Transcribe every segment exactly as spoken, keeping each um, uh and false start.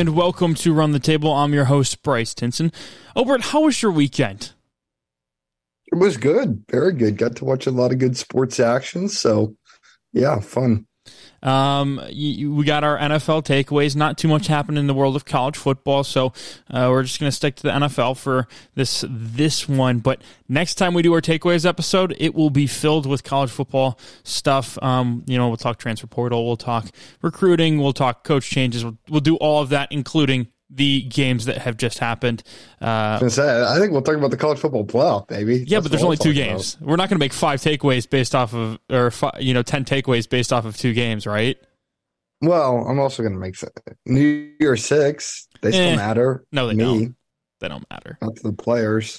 and welcome to Run the Table. I'm your host, Bryce Tinson. Obert, how was your weekend? It was good. Very good. Got to watch a lot of good sports action. So, yeah, fun. Um, you, you, we got our N F L takeaways. Not too much happened in the world of college football, so uh, we're just going to stick to the N F L for this this one. But next time we do our takeaways episode, it will be filled with college football stuff. Um, you know, we'll talk transfer portal, we'll talk recruiting, we'll talk coach changes. We'll, we'll do all of that, including the games that have just happened. Uh, I, was gonna say, I think we'll talk about the college football playoff, baby. Yeah, That's but there's what only I'll two talk games. about. We're not going to make five takeaways based off of, or five, you know, ten takeaways based off of two games, right? Well, I'm also going to make some, New Year's Six. They still Eh, matter. no, they Me, don't. They don't matter. not to the players.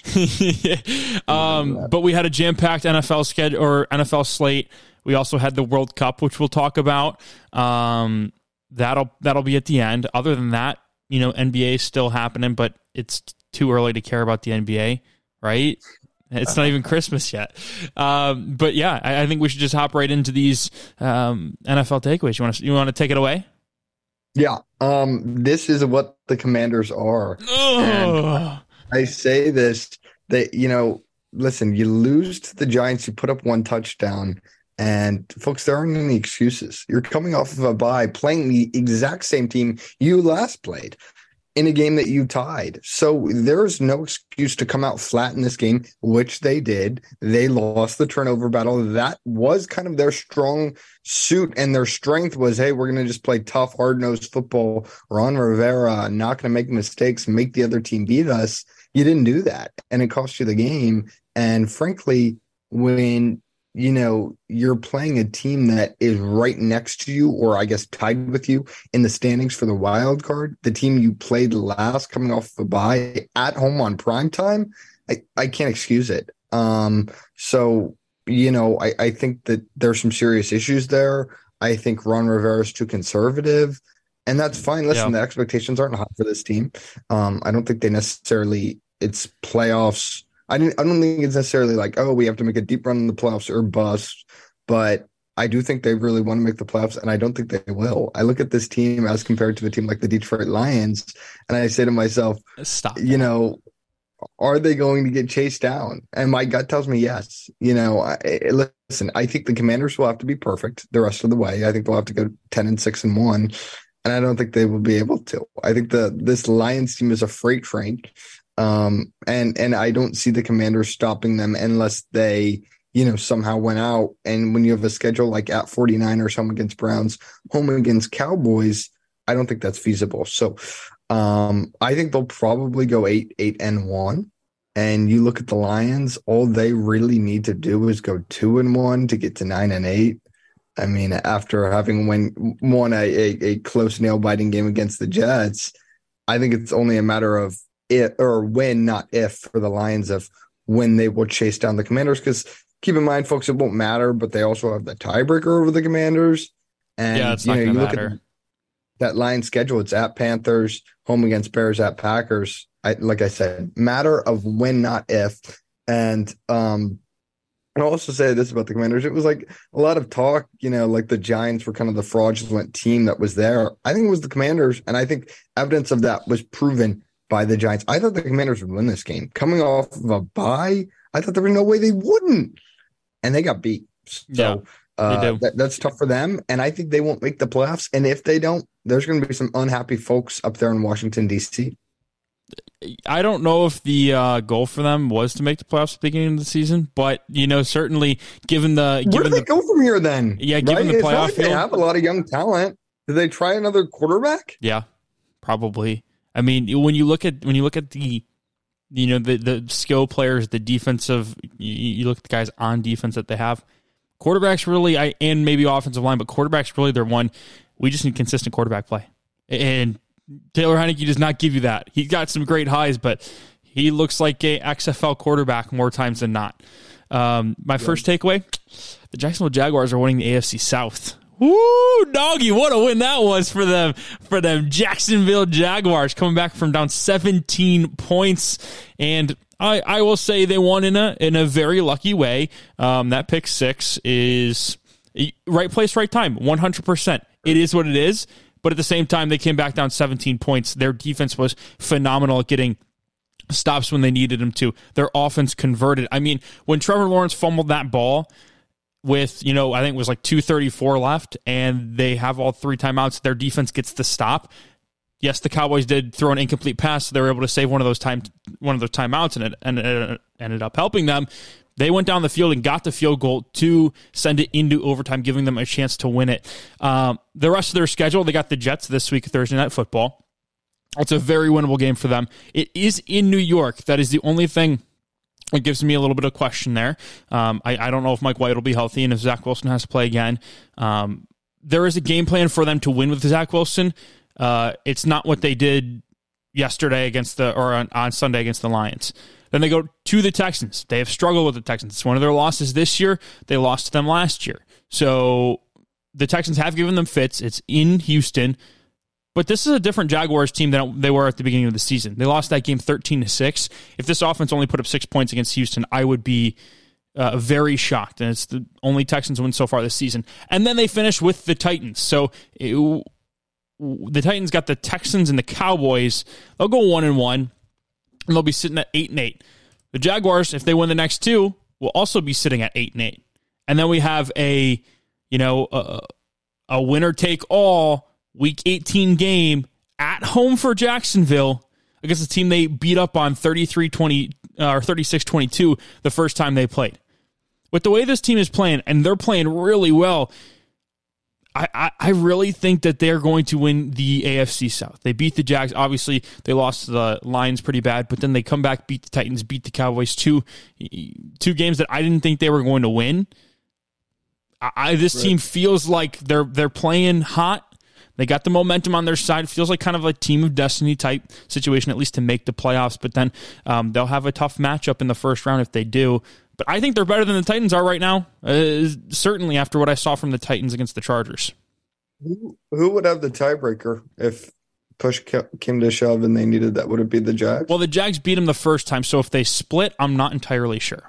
um, but we had a jam-packed N F L schedule or N F L slate. We also had the World Cup, which we'll talk about. Um, that'll that'll be at the end. Other than that, you know, N B A is still happening, but it's too early to care about the N B A, right? It's not even Christmas yet. Um, but yeah, I, I think we should just hop right into these um, N F L takeaways. You want to you want to take it away? Yeah. Um, this is what the Commanders are. And I say this, that, you know, listen, you lose to the Giants, you put up one touchdown, and folks, there aren't any excuses. You're coming off of a bye, playing the exact same team you last played in a game that you tied. So there's no excuse to come out flat in this game, which they did. They lost the turnover battle. That was kind of their strong suit, and their strength was, hey, we're going to just play tough, hard-nosed football. Ron Rivera, not going to make mistakes, make the other team beat us. You didn't do that, and it cost you the game. And frankly, when you know, you're playing a team that is right next to you, or I guess tied with you in the standings for the wild card, the team you played last coming off the bye at home on prime time, I, I can't excuse it. Um, so, you know, I, I think that there's some serious issues there. I think Ron Rivera is too conservative, and that's fine. Listen, Yeah. the expectations aren't high for this team. Um, I don't think they necessarily, it's playoffs. I didn't, I don't think it's necessarily like, oh, we have to make a deep run in the playoffs or bust, but I do think they really want to make the playoffs, and I don't think they will. I look at this team as compared to a team like the Detroit Lions, and I say to myself, Stop. you know, are they going to get chased down? And my gut tells me yes. You know, I, listen, I think the Commanders will have to be perfect the rest of the way. I think they'll have to go ten and six and one, and I don't think they will be able to. I think the this Lions team is a freight train. Um, and, and I don't see the Commanders stopping them unless they, you know, somehow went out. And when you have a schedule like at forty-niners, home against Browns, home against Cowboys, I don't think that's feasible. So, um, I think they'll probably go eight, eight and one. And you look at the Lions, all they really need to do is go two and one to get to nine and eight. I mean, after having win, won a, a, a close nail biting game against the Jets, I think it's only a matter of it or when, not if, for the Lions of when they will chase down the Commanders. Because keep in mind, folks, it won't matter, but they also have the tiebreaker over the Commanders. And Yeah, it's you not know, gonna you look matter. at that Lions schedule, it's at Panthers, home against Bears, at Packers. I, like I said, matter of when, not if. And um, I'll also say this about the Commanders. It was like a lot of talk, you know, like the Giants were kind of the fraudulent team that was there. I think it was the Commanders, and I think evidence of that was proven by the Giants. I thought the Commanders would win this game. Coming off of a bye, I thought there was no way they wouldn't. And they got beat. So Yeah, uh, they do. that, that's tough for them. And I think they won't make the playoffs. And if they don't, there's going to be some unhappy folks up there in Washington, D C. I don't know if the uh, goal for them was to make the playoffs at the beginning of the season, but, you know, certainly given the... Where do given they the, go from here then? Yeah, given the It's not playoff like they field- have a lot of young talent. Did they try another quarterback? Yeah, probably. I mean, when you look at when you look at the, you know, the the skill players, the defensive, you, you look at the guys on defense that they have. Quarterbacks really, I and maybe offensive line, but quarterbacks really their one. We just need consistent quarterback play, and Taylor Heineke does not give you that. He's got some great highs, but he looks like a X F L quarterback more times than not. Um, my yeah. first takeaway: the Jacksonville Jaguars are winning the A F C South. Woo, doggy, what a win that was for them, for them Jacksonville Jaguars, coming back from down seventeen points. And I, I will say they won in a in a very lucky way. Um, that pick six is right place, right time, one hundred percent. It is what it is. But at the same time, they came back down seventeen points. Their defense was phenomenal at getting stops when they needed them to. Their offense converted. I mean, when Trevor Lawrence fumbled that ball with, you know, I think it was like two thirty-four left, and they have all three timeouts, their defense gets the stop. Yes, the Cowboys did throw an incomplete pass, so they were able to save one of those time one of those timeouts, and it, and it ended up helping them. They went down the field and got the field goal to send it into overtime, giving them a chance to win it. Um, the rest of their schedule, they got the Jets this week, Thursday Night Football. It's a very winnable game for them. It is in New York. That is the only thing that gives me a little bit of question there. Um, I, I don't know if Mike White will be healthy and if Zach Wilson has to play again. Um, there is a game plan for them to win with Zach Wilson. Uh, it's not what they did yesterday against the or on, on Sunday against the Lions. Then they go to the Texans. They have struggled with the Texans. It's one of their losses this year. They lost to them last year. So the Texans have given them fits. It's in Houston. But this is a different Jaguars team than they were at the beginning of the season. They lost that game thirteen to six. If this offense only put up six points against Houston, I would be uh, very shocked. And it's the only Texans win so far this season. And then they finish with the Titans. So it, the Titans got the Texans and the Cowboys. They'll go one and one. And they'll be sitting at eight and eight. The Jaguars, if they win the next two, will also be sitting at eight and eight. And then we have a, you know, a, a winner take all week eighteen game at home for Jacksonville against a team they beat up on thirty-three twenty uh, or thirty-six twenty-two the first time they played. With the way this team is playing, and they're playing really well, I, I, I really think that they're going to win the A F C South. They beat the Jags. Obviously, they lost to the Lions pretty bad, but then they come back, beat the Titans, beat the Cowboys. Two, two games that I didn't think they were going to win. I, I this right. team feels like they're they're playing hot. They got the momentum on their side. It feels like kind of a team of destiny type situation, at least to make the playoffs. But then um, they'll have a tough matchup in the first round if they do. But I think they're better than the Titans are right now, uh, certainly after what I saw from the Titans against the Chargers. Who, who would have the tiebreaker if push came to shove and they needed that? Would it be the Jags? Well, the Jags beat them the first time, so if they split, I'm not entirely sure.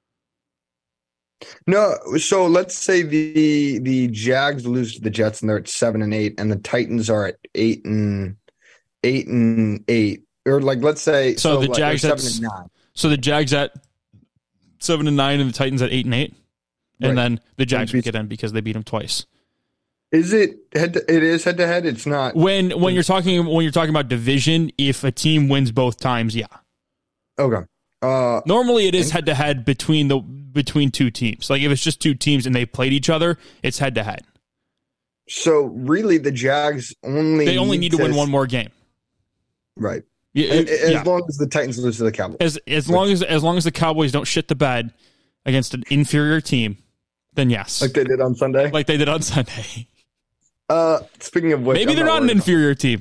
No, so let's say the the Jags lose to the Jets and they're at seven and eight, and the Titans are at eight and eight and eight, or like let's say so, so the like Jags seven at, and nine. So the Jags at seven and nine, and the Titans at eight and eight, and right. then the Jags would get in because they beat them twice. Is it head? To, it is head to head. It's not when when you're talking when you're talking about division. If a team wins both times, yeah. Okay. Uh, Normally, it is head to head between the between two teams. Like if it's just two teams and they played each other, it's head to head. So really, the Jags only they only need to, to win one more game, right? Yeah, and, as yeah. long as the Titans lose to the Cowboys, as as long as as long as the Cowboys don't shit the bed against an inferior team, then yes, like they did on Sunday, like they did on Sunday. Uh, speaking of which, maybe I'm they're not, not an inferior team.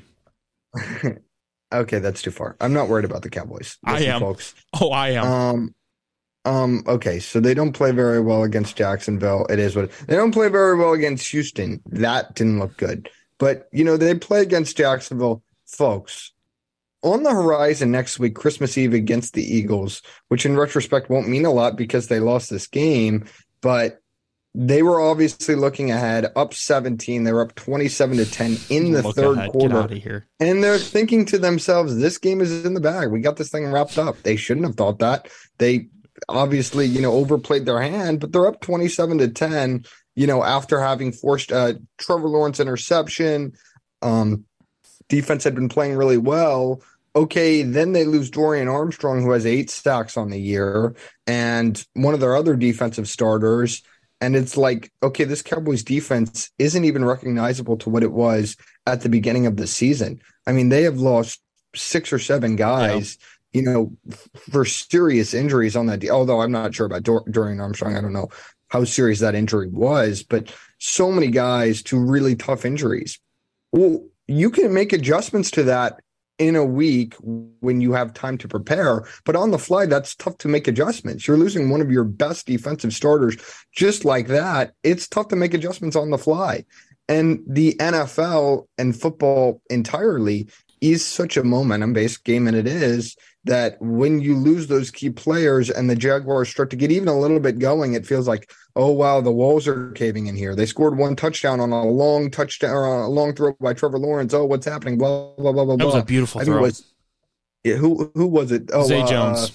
Okay, that's too far. I'm not worried about the Cowboys. Listen, I am, folks. Oh, I am. Um, um. Okay, so they don't play very well against Jacksonville. It is what they don't play very well against Houston. That didn't look good. But you know they play against Jacksonville, folks. On the horizon next week, Christmas Eve against the Eagles, which in retrospect won't mean a lot because they lost this game, but they were obviously looking ahead, up seventeen. They were up twenty-seven to ten in the Look third ahead. quarter. Get out of here. And they're thinking to themselves, this game is in the bag. We got this thing wrapped up. They shouldn't have thought that. They obviously, you know, overplayed their hand, but they're up twenty-seven to ten, you know, after having forced a Trevor Lawrence interception. Um, defense had been playing really well. Okay, then they lose Dorian Armstrong, who has eight sacks on the year, and one of their other defensive starters. And it's like, okay, this Cowboys defense isn't even recognizable to what it was at the beginning of the season. I mean, they have lost six or seven guys, yeah. you know, f- for serious injuries on that. De- Although I'm not sure about Dor- Dorian Armstrong. I don't know how serious that injury was, but so many guys to really tough injuries. Well, you can make adjustments to that in a week when you have time to prepare, but on the fly, that's tough to make adjustments. You're losing one of your best defensive starters just like that. It's tough to make adjustments on the fly. And the N F L and football entirely is such a momentum-based game, and it is. that when you lose those key players and the Jaguars start to get even a little bit going, it feels like, oh, wow, the walls are caving in here. They scored one touchdown on a long touchdown or a long throw by Trevor Lawrence. Oh, what's happening? Blah, blah, blah, blah, That was blah. a beautiful I think throw. it was, yeah, who, who was it? Oh, Zay uh, Jones.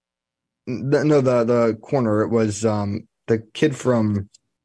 The, no, the, the corner. It was um, the kid from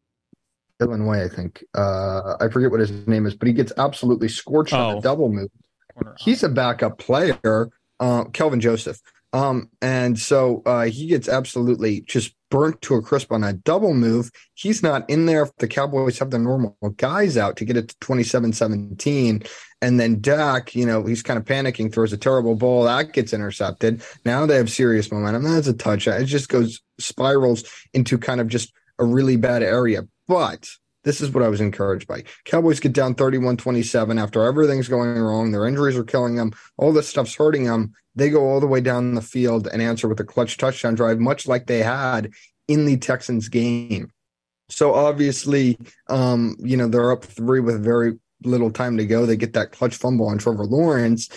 Illinois, I think. Uh, I forget what his name is, but he gets absolutely scorched Oh. on the double move. Corner. He's a backup player, uh, Kelvin Joseph. Um, and so uh, he gets absolutely just burnt to a crisp on a double move. He's not in there if the Cowboys have their normal guys out to get it to twenty-seven seventeen. And then Dak, you know, he's kind of panicking, throws a terrible ball. That gets intercepted. Now they have serious momentum. That's a touch. It just goes, spirals into kind of just a really bad area. But this is what I was encouraged by. Cowboys get down thirty-one twenty-seven after everything's going wrong. Their injuries are killing them. All this stuff's hurting them. They go all the way down the field and answer with a clutch touchdown drive, much like they had in the Texans game. So obviously, um, you know, they're up three with very little time to go. They get that clutch fumble on Trevor Lawrence.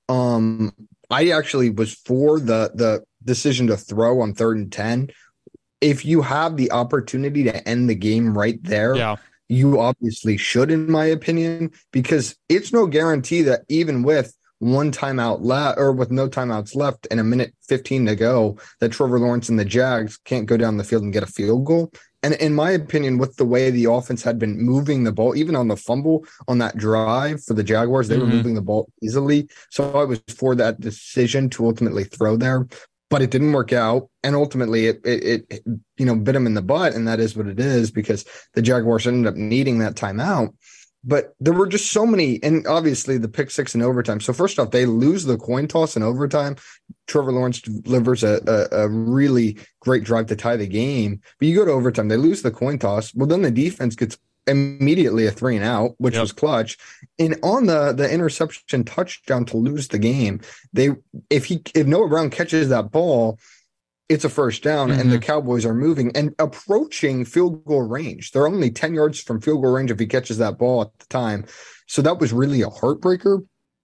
Um, I actually was for the the decision to throw on third and ten. If you have the opportunity to end the game right there, Yeah. you obviously should, in my opinion, because it's no guarantee that even with one timeout left or with no timeouts left and a minute fifteen to go, that Trevor Lawrence and the Jags can't go down the field and get a field goal. And in my opinion, with the way the offense had been moving the ball, even on the fumble on that drive for the Jaguars, they Mm-hmm. were moving the ball easily. So I was for that decision to ultimately throw there. But it didn't work out, and ultimately it, it, it, you know, bit them in the butt, and that is what it is because the Jaguars ended up needing that timeout. But there were just so many, and obviously the pick six in overtime. So first off, they lose the coin toss in overtime. Trevor Lawrence delivers a, a, a really great drive to tie the game. But you go to overtime, they lose the coin toss. Well, then the defense gets immediately a three and out, which Yep. was clutch. And on the the interception touchdown to lose the game, they if he if Noah Brown catches that ball, it's a first down, Mm-hmm. and the Cowboys are moving and approaching field goal range. They're only ten yards from field goal range if he catches that ball at the time. So that was really a heartbreaker.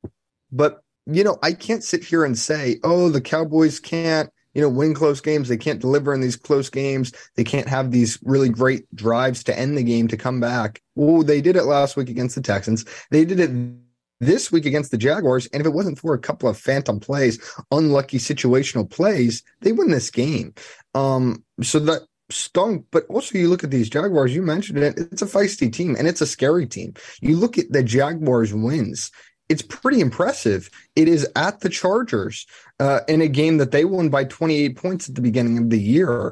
But, you know, I can't sit here and say, oh, the Cowboys can't, you know, win close games. They can't deliver in these close games. They can't have these really great drives to end the game to come back. Well, they did it last week against the Texans. They did it this week against the Jaguars. And if it wasn't for a couple of phantom plays, unlucky situational plays, they win this game. Um, so that stung. But also you look at these Jaguars, you mentioned it, it's a feisty team and it's a scary team. You look at the Jaguars wins. It's pretty impressive. It is at the Chargers uh, in a game that they won by twenty-eight points at the beginning of the year.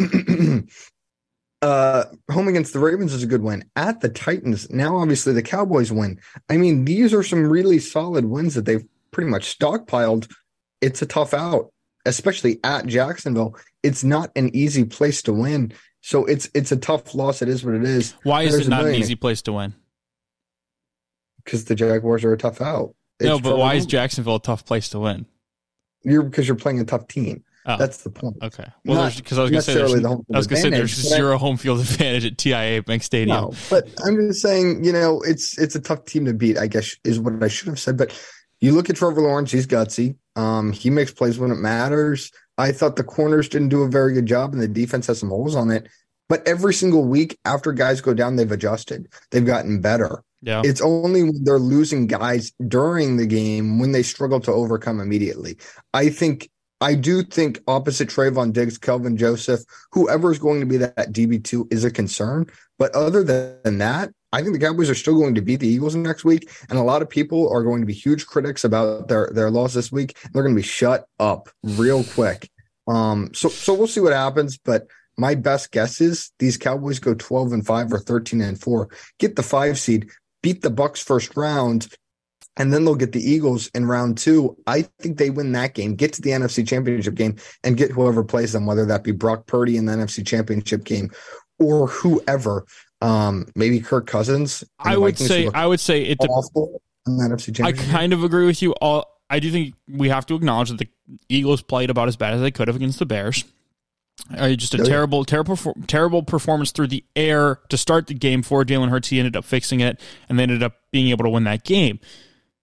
uh, home against the Ravens is a good win. At the Titans, now obviously the Cowboys win. I mean, these are some really solid wins that they've pretty much stockpiled. It's a tough out, especially at Jacksonville. It's not an easy place to win. So it's it's a tough loss. It is what it is. Why is There's it a not an million- easy place to win? Because the Jaguars are a tough out. No, It's but why is Trevor- Jacksonville a tough place to win? You're because you're playing a tough team. Oh, That's the point. okay. Well, Not there's because I was going to say there's, necessarily the home I was field going to say there's advantage, but I- zero home field advantage at T I A Bank Stadium. No, but I'm just saying, you know, it's it's a tough team to beat, I guess, is what I should have said. But you look at Trevor Lawrence, he's gutsy. Um, he makes plays when it matters. I thought the corners didn't do a very good job, and the defense has some holes on it. But every single week after guys go down, they've adjusted. They've gotten better. Yeah. It's only when they're losing guys during the game when they struggle to overcome immediately. I think I do think opposite Trayvon Diggs, Kelvin Joseph, whoever is going to be that, that D B two is a concern. But other than that, I think the Cowboys are still going to beat the Eagles next week. And a lot of people are going to be huge critics about their, their loss this week. They're going to be shut up real quick. Um, so so we'll see what happens. But my best guess is these Cowboys go twelve and five or thirteen and four, get the five seed, beat the Bucs first round, and then they'll get the Eagles in round two. I think they win that game, get to the N F C Championship game, and get whoever plays them, whether that be Brock Purdy in the N F C Championship game or whoever. Um, maybe Kirk Cousins. I would say I would say it. De- awful in the N F C I Championship. kind of agree with you. All I do think we have to acknowledge that the Eagles played about as bad as they could have against the Bears. Uh, just a Oh, yeah. terrible, terrible, terrible performance through the air to start the game for Jalen Hurts. He ended up fixing it, and they ended up being able to win that game.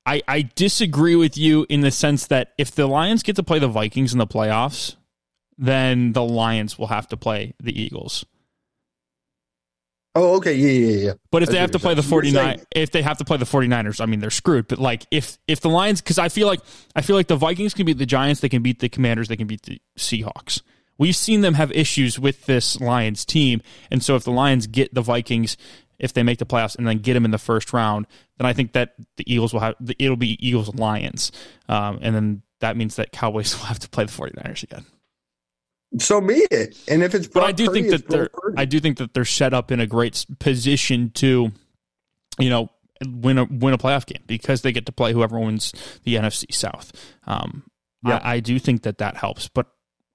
I, I disagree with you in the sense that if the Lions get to play the Vikings in the playoffs, then the Lions will have to play the Eagles. Oh, okay, yeah, yeah, yeah. But if they have to play the 49 if they have to play the 49ers, I mean, they're screwed. But like if if the Lions, because I feel like I feel like the Vikings can beat the Giants, they can beat the Commanders, they can beat the Seahawks. We've seen them have issues with this Lions team, and so if the Lions get the Vikings, if they make the playoffs and then get them in the first round, then I think that the Eagles will have it'll be Eagles Lions, um, and then that means that Cowboys will have to play the 49ers again. So be it. And if it's Brock but I do Purdy, think that they're Purdy. I do think that they're set up in a great position to, you know, win a win a playoff game because they get to play whoever wins the N F C South. Um, yep. I, I do think that that helps, but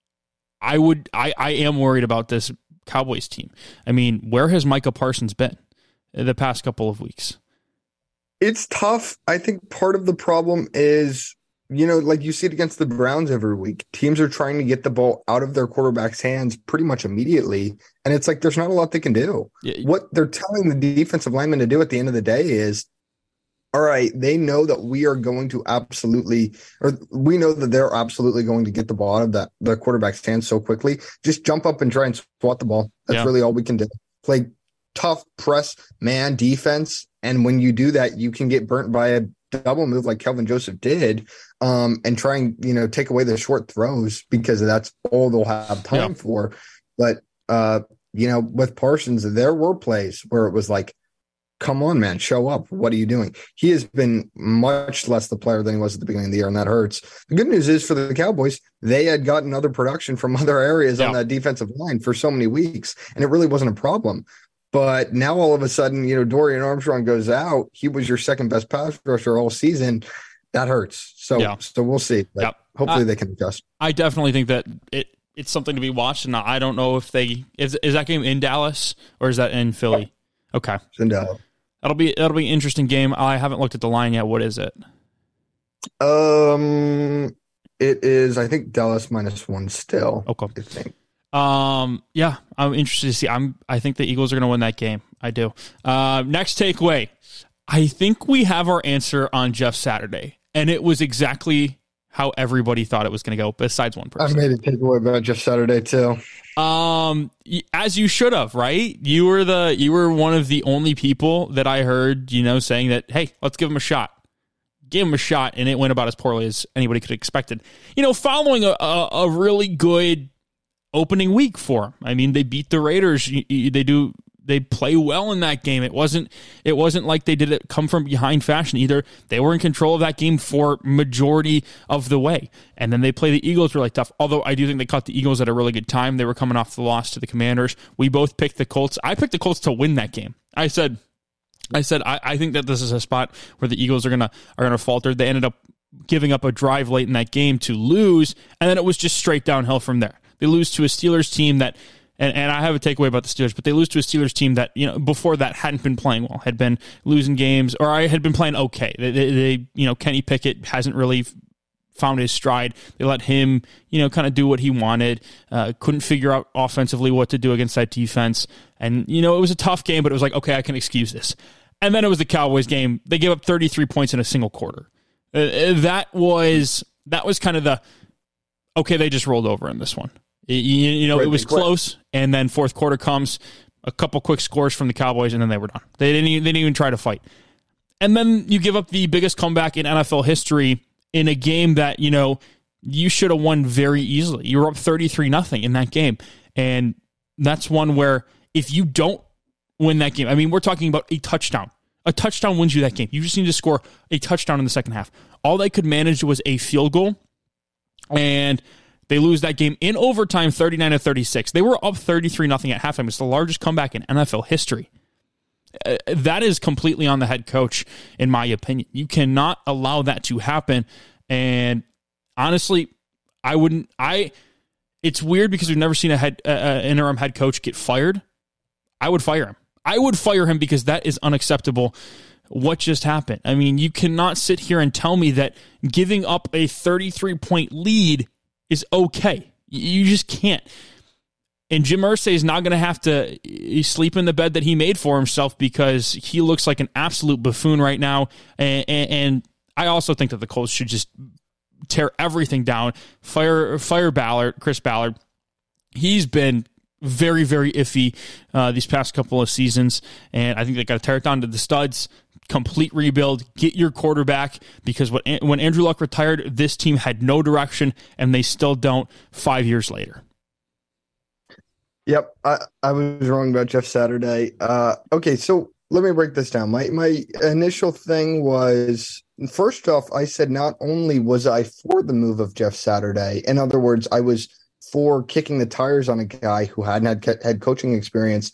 I would I, I am worried about this Cowboys team. I mean, where has Micah Parsons been the past couple of weeks? It's tough. I think part of the problem is, you know, like you see it against the Browns every week. Teams are trying to get the ball out of their quarterback's hands pretty much immediately. And it's like there's not a lot they can do. Yeah. What they're telling the defensive linemen to do at the end of the day is, all right, they know that we are going to absolutely, or we know that they're absolutely going to get the ball out of that the quarterback's hands so quickly. Just jump up and try and swat the ball. That's yeah. really all we can do. Play tough press man defense. And when you do that, you can get burnt by a double move like Kelvin Joseph did, um, and try and, you know, take away the short throws because that's all they'll have time yeah. for. But, uh, you know, with Parsons, there were plays where it was like, come on, man, show up. What are you doing? He has been much less the player than he was at the beginning of the year, and that hurts. The good news is for the Cowboys, they had gotten other production from other areas yeah. on that defensive line for so many weeks, and it really wasn't a problem. But now all of a sudden, you know, Dorian Armstrong goes out. He was your second best pass rusher all season. That hurts. So, yeah. so we'll see. But yep. hopefully I, they can adjust. I definitely think that it it's something to be watched. And I don't know if they is is that game in Dallas or is that in Philly? Okay, it's in Dallas. That'll be that'll be an interesting game. I haven't looked at the line yet. What is it? Um, it is I think Dallas minus one still. Okay, I think. Um, yeah, I'm interested to see. I'm, I think the Eagles are going to win that game. I do. Uh, next takeaway. I think we have our answer on Jeff Saturday, and it was exactly how everybody thought it was going to go, besides one person. I made a takeaway about Jeff Saturday too. Um, as you should have, right? You were the, you were one of the only people that I heard, you know, saying that, hey, let's give him a shot. Give him a shot, and it went about as poorly as anybody could have expected. You know, following a, a, a really good opening week for them. I mean, they beat the Raiders. They do. They play well in that game. It wasn't. It wasn't like they did it come from behind fashion either. They were in control of that game for majority of the way, and then they play the Eagles really tough. Although I do think they caught the Eagles at a really good time. They were coming off the loss to the Commanders. We both picked the Colts. I picked the Colts to win that game. I said. I said I, I think that this is a spot where the Eagles are gonna are gonna falter. They ended up giving up a drive late in that game to lose, and then it was just straight downhill from there. They lose to a Steelers team that, and, and I have a takeaway about the Steelers, but they lose to a Steelers team that, you know, before that hadn't been playing well, had been losing games, or I had been playing okay. They, they, they you know, Kenny Pickett hasn't really found his stride. They let him, you know, kind of do what he wanted. Uh, couldn't figure out offensively what to do against that defense. And, you know, it was a tough game, but it was like, okay, I can excuse this. And then it was the Cowboys game. They gave up thirty-three points in a single quarter. Uh, that was, that was kind of the, okay, they just rolled over in this one. You, you know, right, it was close, and then fourth quarter comes, a couple quick scores from the Cowboys, and then they were done. They didn't even, they didn't even try to fight. And then you give up the biggest comeback in N F L history in a game that, you know, you should have won very easily. You were up thirty-three nothing in that game, and that's one where if you don't win that game, I mean, we're talking about a touchdown. A touchdown wins you that game. You just need to score a touchdown in the second half. All they could manage was a field goal, and they lose that game in overtime, thirty-nine to thirty-six. They were up thirty-three nothing at halftime. It's the largest comeback in N F L history. Uh, that is completely on the head coach, in my opinion. You cannot allow that to happen. And honestly, I wouldn't. I. It's weird because we've never seen a head, uh, interim head coach get fired. I would fire him. I would fire him because that is unacceptable. What just happened? I mean, you cannot sit here and tell me that giving up a thirty-three point lead is okay. You just can't. And Jim Irsay is not going to have to sleep in the bed that he made for himself because he looks like an absolute buffoon right now. And, and, and I also think that the Colts should just tear everything down. Fire, fire Ballard, Chris Ballard. He's been very, very iffy uh, these past couple of seasons, and I think they got to tear it down to the studs. Complete rebuild. Get your quarterback, because when when Andrew Luck retired, this team had no direction, and they still don't. Five years later. Yep, I, I was wrong about Jeff Saturday. Uh, okay, so let me break this down. My my initial thing was, first off, I said not only was I for the move of Jeff Saturday, in other words, I was for kicking the tires on a guy who hadn't had head coaching experience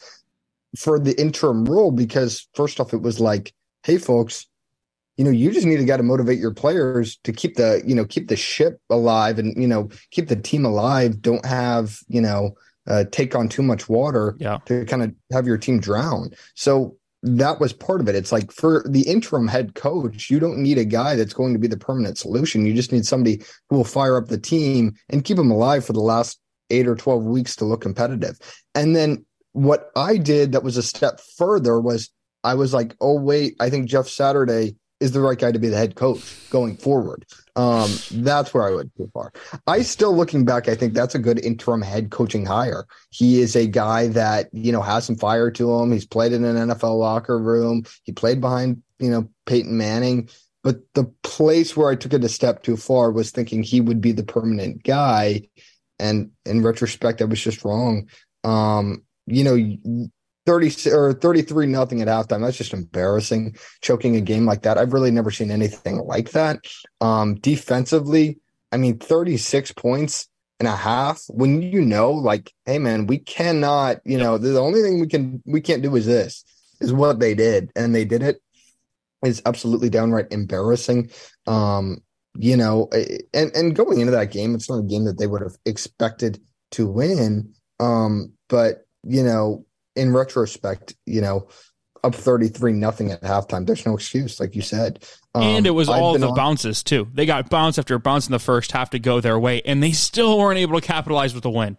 for the interim role, because first off, it was like, hey, folks, you know, you just need a guy to motivate your players to keep the, you know, keep the ship alive and, you know, keep the team alive. Don't have, you know, uh, take on too much water yeah. to kind of have your team drown. So that was part of it. It's like, for the interim head coach, you don't need a guy that's going to be the permanent solution. You just need somebody who will fire up the team and keep them alive for the last eight or twelve weeks to look competitive. And then what I did that was a step further was I was like, oh, wait, I think Jeff Saturday is the right guy to be the head coach going forward. Um, that's where I went too far. I still, looking back, I think that's a good interim head coaching hire. He is a guy that, you know, has some fire to him. He's played in an N F L locker room. He played behind, you know, Peyton Manning. But the place where I took it a step too far was thinking he would be the permanent guy. And in retrospect, I was just wrong. Um, you know, thirty or thirty-three nothing at halftime. That's just embarrassing. Choking a game like that. I've really never seen anything like that. Um, defensively, I mean, thirty-six points and a half. When you know, like, hey man, we cannot. You know, the only thing we can we can't do is this. Is what they did, and they did it. Is absolutely downright embarrassing. Um, you know, and and going into that game, it's not a game that they would have expected to win. Um, but you know. In retrospect, you know, up thirty-three nothing at halftime. There's no excuse, like you said. Um, and it was all the on- bounces, too. They got bounce after bounce in the first half to go their way, and they still weren't able to capitalize with a win.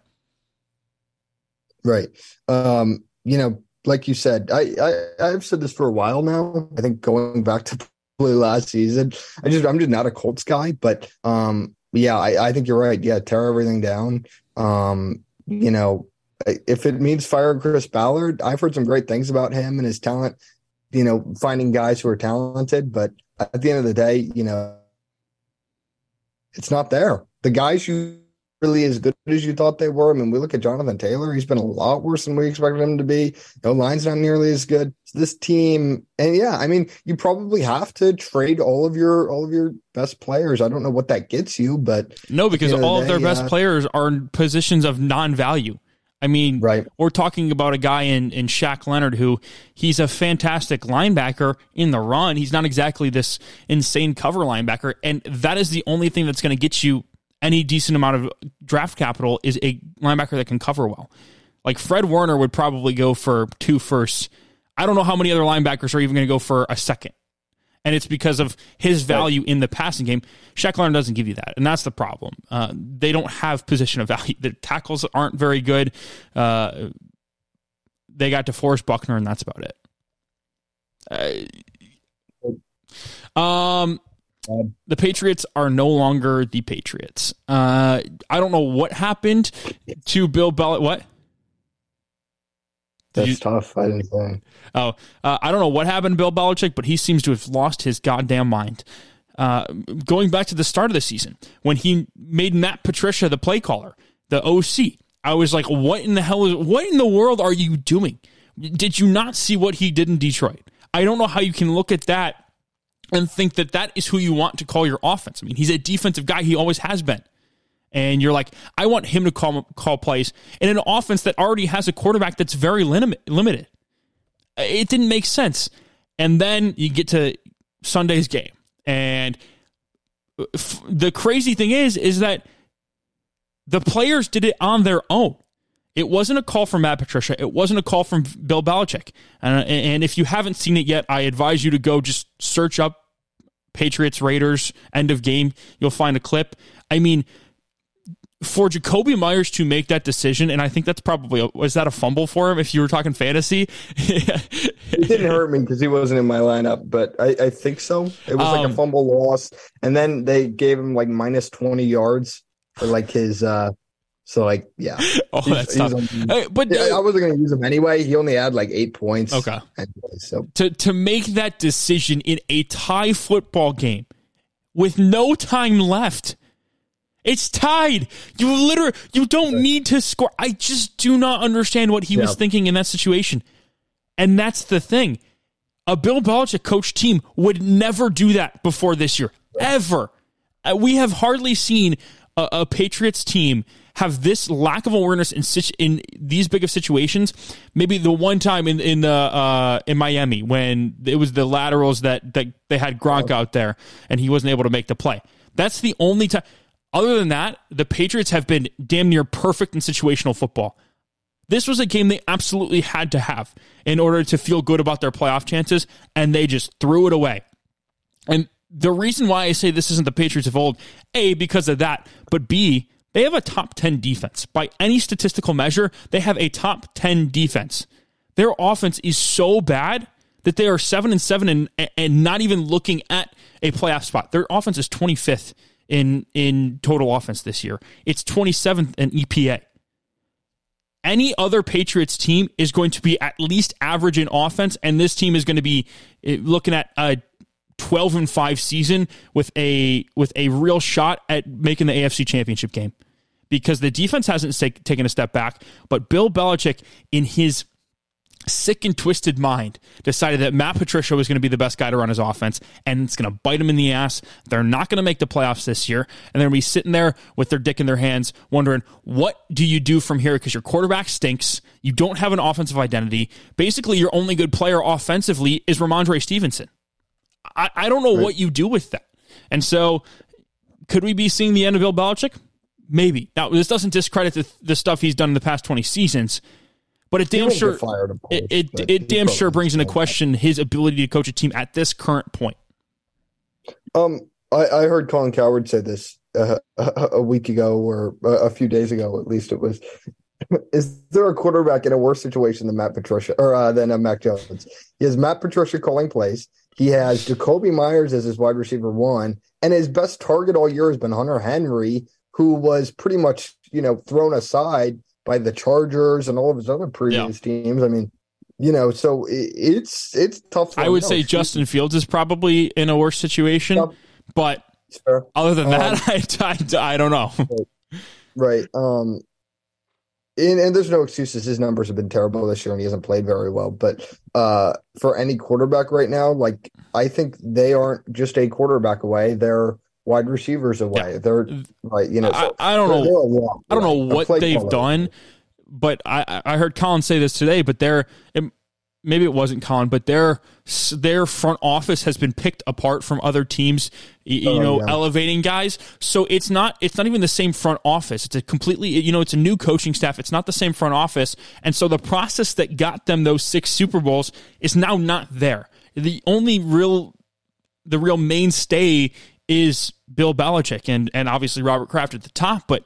Right. Um, you know, like you said, I, I, I've said this for a while now. I think going back to probably last season, I just, I'm just not a Colts guy. But, um, yeah, I, I think you're right. Yeah, tear everything down. Um, you know, if it means fire Chris Ballard, I've heard some great things about him and his talent, you know, finding guys who are talented. But at the end of the day, you know, it's not there. The guys who really as good as you thought they were. I mean, we look at Jonathan Taylor. He's been a lot worse than we expected him to be. No line's not nearly as good. So this team, and yeah, I mean, you probably have to trade all of your all of your best players. I don't know what that gets you, but no, because all of, the day, of their best uh, players are in positions of non-value. I mean, right. We're talking about a guy in, in Shaq Leonard who he's a fantastic linebacker in the run. He's not exactly this insane cover linebacker, and that is the only thing that's going to get you any decent amount of draft capital is a linebacker that can cover well. Like Fred Warner would probably go for two firsts. I don't know how many other linebackers are even going to go for a second. And it's because of his value in the passing game. Shaq Leonard doesn't give you that, and that's the problem. Uh, they don't have position of value. The tackles aren't very good. Uh, they got DeForest Buckner, and that's about it. Uh, um, the Patriots are no longer the Patriots. Uh, I don't know what happened to Bill Belichick. What? That's you, tough. I didn't think. Oh, uh, I don't know what happened to Bill Belichick, but he seems to have lost his goddamn mind. Uh, going back to the start of the season, when he made Matt Patricia the play caller, the O C, I was like, what in the hell is, what in the world are you doing? Did you not see what he did in Detroit? I don't know how you can look at that and think that that is who you want to call your offense. I mean, he's a defensive guy. He always has been. And you're like, I want him to call call plays in an offense that already has a quarterback that's very lim- limited. It didn't make sense. And then you get to Sunday's game. And f- the crazy thing is, is that the players did it on their own. It wasn't a call from Matt Patricia. It wasn't a call from Bill Belichick. Uh, and if you haven't seen it yet, I advise you to go just search up Patriots Raiders end of game. You'll find a clip. I mean, for Jakobi Meyers to make that decision, and I think that's probably, a, was that a fumble for him if you were talking fantasy? It didn't hurt me because he wasn't in my lineup, but I, I think so. It was um, like a fumble loss, and then they gave him like minus twenty yards for like his, uh, so like, yeah. Oh, he's, that's tough. On, hey, but yeah, I wasn't going to use him anyway. He only had like eight points. Okay. Anyway, so to, to make that decision in a tie football game with no time left, it's tied. You literally, you don't need to score. I just do not understand what he yeah. was thinking in that situation. And that's the thing. A Bill Belichick coach team would never do that before this year. Ever. Uh, we have hardly seen a, a Patriots team have this lack of awareness in situ- in these big of situations. Maybe the one time in in the uh, in Miami when it was the laterals that, that they had Gronk out there and he wasn't able to make the play. That's the only time. Other than that, the Patriots have been damn near perfect in situational football. This was a game they absolutely had to have in order to feel good about their playoff chances, and they just threw it away. And the reason why I say this isn't the Patriots of old, A, because of that, but B, they have a top ten defense. By any statistical measure, they have a top ten defense. Their offense is so bad that they are seven and seven and, and not even looking at a playoff spot. Their offense is twenty-fifth in in total offense this year. It's twenty-seventh in E P A. Any other Patriots team is going to be at least average in offense, and this team is going to be looking at a twelve and five season with a with a real shot at making the A F C Championship game, because the defense hasn't take, taken a step back, but Bill Belichick, in his sick and twisted mind, decided that Matt Patricia was going to be the best guy to run his offense, and it's going to bite him in the ass. They're not going to make the playoffs this year, and they're going to be sitting there with their dick in their hands wondering, what do you do from here? Because your quarterback stinks. You don't have an offensive identity. Basically, your only good player offensively is Ramondre Stevenson. I, I don't know right. what you do with that. And so, could we be seeing the end of Bill Belichick? Maybe. Now, this doesn't discredit the, the stuff he's done in the past twenty seasons, but it damn sure fired, course, it, it, it damn sure brings into question his ability to coach a team at this current point. Um, I, I heard Colin Cowherd say this uh, a, a week ago, or a few days ago, at least it was. Is there a quarterback in a worse situation than Matt Patricia or uh, than uh, Mac Jones? He has Matt Patricia calling plays. He has Jakobi Meyers as his wide receiver one, and his best target all year has been Hunter Henry, who was pretty much, you know, thrown aside by the Chargers and all of his other previous yeah. teams. I mean, you know, so it, it's it's tough. I would know. say Justin Fields is probably in a worse situation, yep. but sure. other than that, um, I, I, I don't know. Right. right. Um, and, and there's no excuses. His numbers have been terrible this year, and he hasn't played very well. But uh, for any quarterback right now, like, I think they aren't just a quarterback away. They're wide receivers away. Yeah. They're like, you know, so I, I don't know. Lot, I don't know what they've done, but I, I heard Colin say this today, but they're, maybe it wasn't Colin, but their, their front office has been picked apart from other teams, you, you oh, know, yeah. elevating guys. So it's not, it's not even the same front office. It's a completely, you know, it's a new coaching staff. It's not the same front office. And so the process that got them those six Super Bowls is now not there. The only real, the real mainstay is Bill Belichick and, and obviously Robert Kraft at the top. But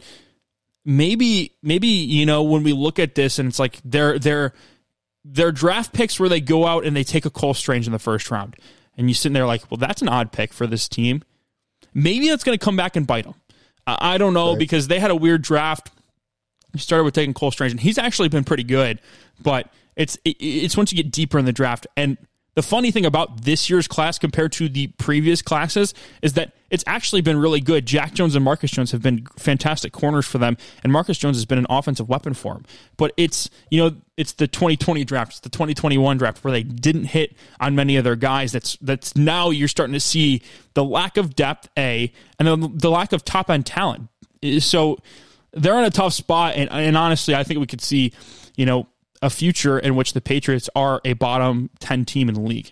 maybe, maybe, you know, when we look at this and it's like they're, they're, they're draft picks where they go out and they take a Cole Strange in the first round. And you sit there like, well, that's an odd pick for this team. Maybe that's going to come back and bite them. I, I don't know, right. because they had a weird draft. You started with taking Cole Strange, and he's actually been pretty good. But it's it, it's once you get deeper in the draft. And the funny thing about this year's class compared to the previous classes is that it's actually been really good. Jack Jones and Marcus Jones have been fantastic corners for them, and Marcus Jones has been an offensive weapon for them. But it's, you know, it's the twenty twenty draft, it's the twenty twenty-one draft where they didn't hit on many of their guys. That's that's now you're starting to see the lack of depth, A, and the, the lack of top-end talent. So they're in a tough spot, and, and honestly, I think we could see, you know, a future in which the Patriots are a bottom ten team in the league.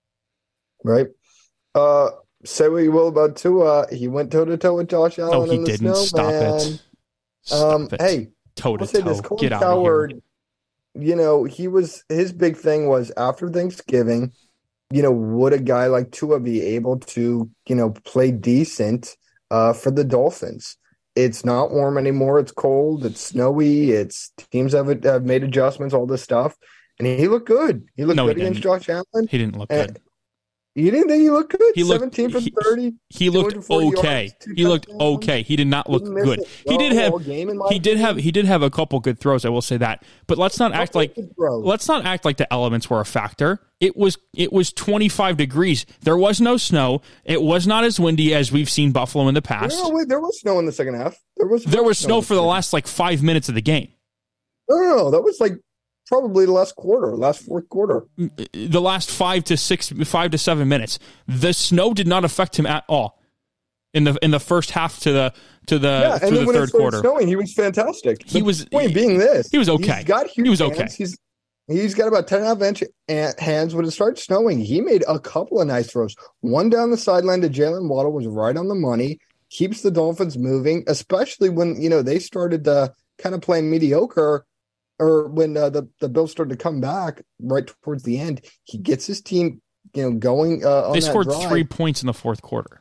Right. Uh, say what you will about Tua. He went toe to toe with Josh Allen. No, he in the didn't. Snow, Stop man. it. Stop um, it. Hey, toe to toe. Get out Cowherd, of here. You know, he was his big thing was after Thanksgiving. You know, would a guy like Tua be able to, you know, play decent uh, for the Dolphins? it's not warm anymore. It's cold. It's snowy. It's teams have, have made adjustments, all this stuff. And he looked good. He looked no, good he against Josh Allen. He didn't look and, good. You didn't think he looked good? He looked, seventeen for he, thirty. He looked okay. Yards, he looked okay. He did not look good. He did have he did have he did have a couple good throws, I will say that. But let's not act like let's not act like the elements were a factor. It was it was twenty-five degrees. There was no snow. It was not as windy as we've seen Buffalo in the past. No, wait, there was snow in the second half. There was there was snow, snow for the half. last like five minutes of the game. No, no, no, that was like probably the last quarter, last fourth quarter. The last five to six, five to seven minutes. The snow did not affect him at all in the in the first half to the to the yeah, through and then the when third it started quarter. Snowing, he was fantastic. He the was point he, being this. He was okay. He's got huge he was hands. okay. He's he's got about ten and a half inch hands. When it started snowing, he made a couple of nice throws. One down the sideline to Jalen Waddle was right on the money. Keeps the Dolphins moving, especially when you know they started to kind of playing mediocre. Or when uh, the, the Bills started to come back right towards the end, he gets his team, you know, going. Uh, on they scored that drive. three points in the fourth quarter.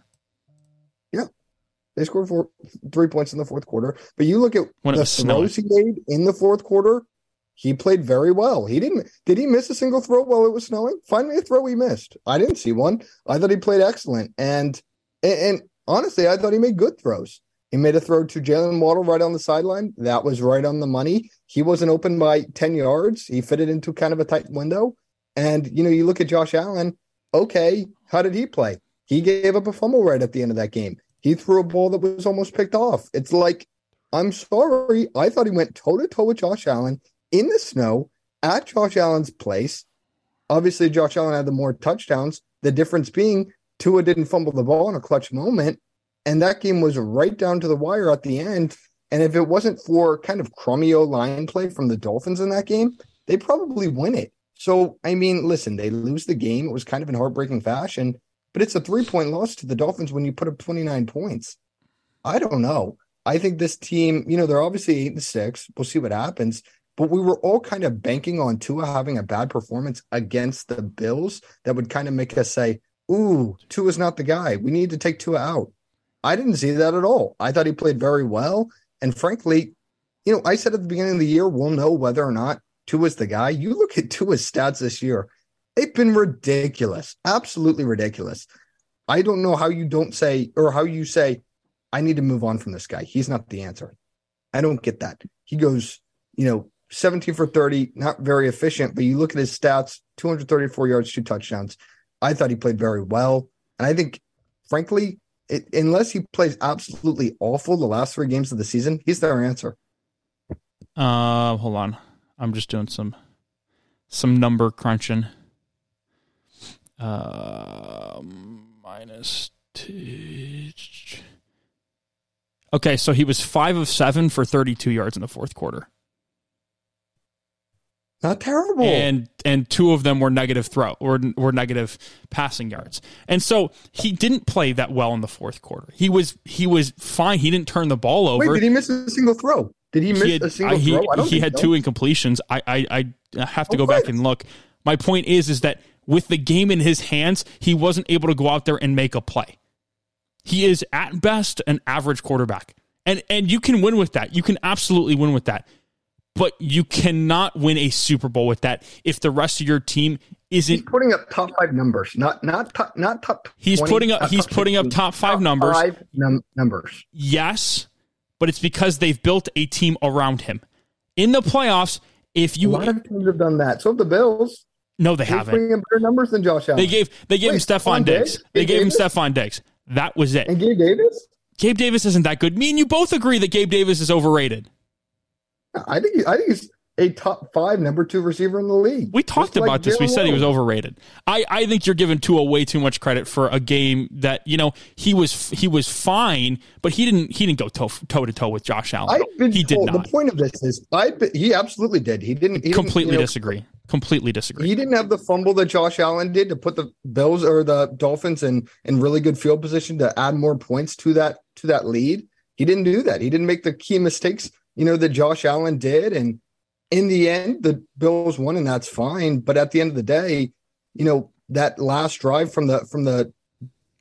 Yeah, they scored four, three points in the fourth quarter. But you look at when the it was throws snowing. he made in the fourth quarter. He played very well. He didn't. Did he miss a single throw while it was snowing? Find me a throw he missed. I didn't see one. I thought he played excellent. And and, and honestly, I thought he made good throws. He made a throw to Jalen Waddle right on the sideline. That was right on the money. He wasn't open by ten yards. He fit it into kind of a tight window. And, you know, you look at Josh Allen. Okay, how did he play? He gave up a fumble right at the end of that game. He threw a ball that was almost picked off. It's like, I'm sorry. I thought he went toe-to-toe with Josh Allen in the snow at Josh Allen's place. Obviously, Josh Allen had the more touchdowns. The difference being Tua didn't fumble the ball in a clutch moment. And that game was right down to the wire at the end. And if it wasn't for kind of crummy line play from the Dolphins in that game, they probably win it. So, I mean, listen, they lose the game. It was kind of in heartbreaking fashion, but it's a three-point loss to the Dolphins when you put up twenty-nine points. I don't know. I think this team, you know, they're obviously eight and six. We'll see what happens. But we were all kind of banking on Tua having a bad performance against the Bills that would kind of make us say, ooh, Tua's not the guy. We need to take Tua out. I didn't see that at all. I thought he played very well. And frankly, you know, I said at the beginning of the year, we'll know whether or not Tua's the guy. You look at Tua's stats this year. They've been ridiculous. Absolutely ridiculous. I don't know how you don't say, or how you say, I need to move on from this guy. He's not the answer. I don't get that. He goes, you know, seventeen for thirty, not very efficient, but you look at his stats, two hundred thirty-four yards, two touchdowns. I thought he played very well. And I think, frankly, It, unless he plays absolutely awful the last three games of the season, he's their answer. Uh, hold on. I'm just doing some some number crunching. Uh, minus two. Okay, so he was five of seven for thirty-two yards in the fourth quarter. Not terrible. And and two of them were negative throw or were negative passing yards. And so he didn't play that well in the fourth quarter. He was he was fine. He didn't turn the ball over. Wait, did he miss a single throw? Did he miss he had, a single I, he, throw? I don't he think had so. two incompletions. I I, I have to Oh, go what? back and look. My point is is that with the game in his hands, he wasn't able to go out there and make a play. He is at best an average quarterback. And and you can win with that. You can absolutely win with that. But you cannot win a Super Bowl with that if the rest of your team isn't. He's putting up top five numbers, not not top, not top. He's twenty, putting up. not He's top putting up fifteen, top five top numbers. Five num- numbers. Yes, but it's because they've built a team around him. In the playoffs, if you A lot of teams have done that. So have the Bills. no, they They're haven't. putting up better numbers than Josh Allen. They gave they gave Wait, him Stephon Stephon Diggs. Diggs? They Gabe gave him Davis? Stephon Diggs. That was it. And Gabe Davis. Gabe Davis isn't that good. Me and you both agree that Gabe Davis is overrated. I think he, I think he's a top five number two receiver in the league. We talked Just like about this. We Jalen said he was Waddle. overrated. I, I think you're giving Tua way too much credit for a game that, you know, he was he was fine, but he didn't he didn't go toe toe to toe with Josh Allen. I've been he told, did not. The point of this is, I he absolutely did. He didn't he Completely didn't, you know, disagree. Completely disagree. He didn't have the fumble that Josh Allen did to put the Bills or the Dolphins in in really good field position to add more points to that to that lead. He didn't do that. He didn't make the key mistakes, you know, that Josh Allen did. And in the end, the Bills won, and that's fine. But at the end of the day, you know, that last drive from the from the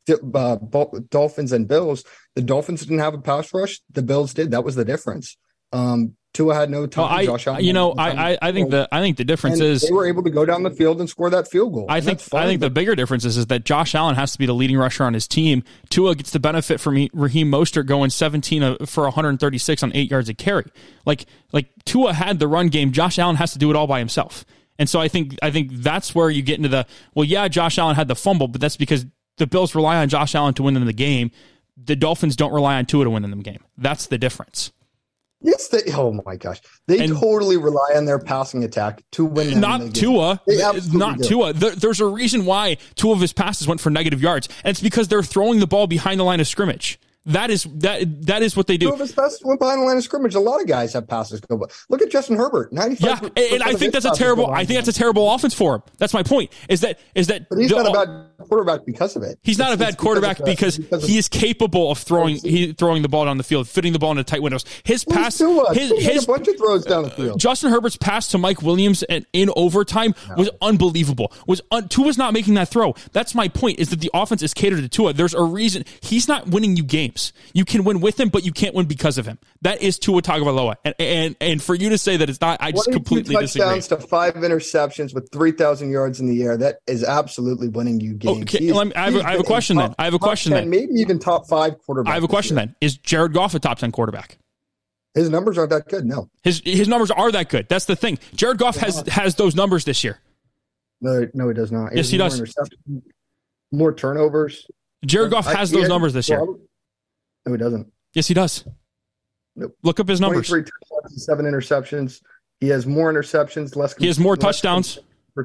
uh, Dolphins and Bills. The Dolphins didn't have a pass rush. The Bills did. That was the difference. Um, Tua had no time. Oh, I, Josh Allen you know, I, I, I think the I think the difference and is they were able to go down the field and score that field goal. I think I think the bigger difference is, is that Josh Allen has to be the leading rusher on his team. Tua gets the benefit from Raheem Mostert going seventeen for one hundred thirty-six on eight yards a carry. Like like Tua had the run game. Josh Allen has to do it all by himself. And so I think I think that's where you get into the well, yeah, Josh Allen had the fumble, but that's because the Bills rely on Josh Allen to win them the game. The Dolphins don't rely on Tua to win them the game. That's the difference. Yes, they. Oh my gosh, they and totally rely on their passing attack to win. Them not Tua, not do. Tua. There, there's a reason why two of his passes went for negative yards, and it's because they're throwing the ball behind the line of scrimmage. That is that that is what they do. Two of his passes went behind the line of scrimmage. A lot of guys have passes go. But look at Justin Herbert, ninety-five. Yeah, and I think that's a terrible. I think that's a terrible offense for him. That's my point. Is that is that? But he's the, not a bad quarterback because of it. He's not it's, a bad quarterback because, because, because he is capable of throwing he throwing the ball down the field, fitting the ball into tight windows. His pass, Tua. his, Tua his a bunch of throws down the field. Justin Herbert's pass to Mike Williams in, in overtime no. was unbelievable. Was un, Tua's not making that throw. That's my point. Is that the offense is catered to Tua. There's a reason he's not winning you games. You can win with him, but you can't win because of him. That is Tua Tagovailoa. And and and for you to say that it's not, I just completely disagree. Touchdowns to five interceptions with three thousand yards in the air. That is absolutely winning you games. Okay, let me, I, have, I have a question top, then. I have a question ten, then. Maybe even top five quarterback. I have a question then. Is Jared Goff a top ten quarterback? His numbers aren't that good. No. His his numbers are that good. That's the thing. Jared Goff has has those numbers this year. No, no, he does not. He yes, he does. More, more turnovers. Jared Goff has I, those numbers this year. No, he doesn't. Yes, he does. Nope. Look up his numbers. twenty-three touchdowns, seven interceptions. He has more interceptions, less. He has more touchdowns.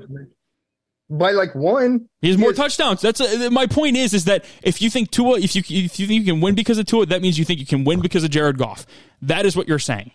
By like one. He has he more has, touchdowns. That's a, my point. Is is that if you think Tua, if you if you think you can win because of Tua, that means you think you can win because of Jared Goff. That is what you're saying.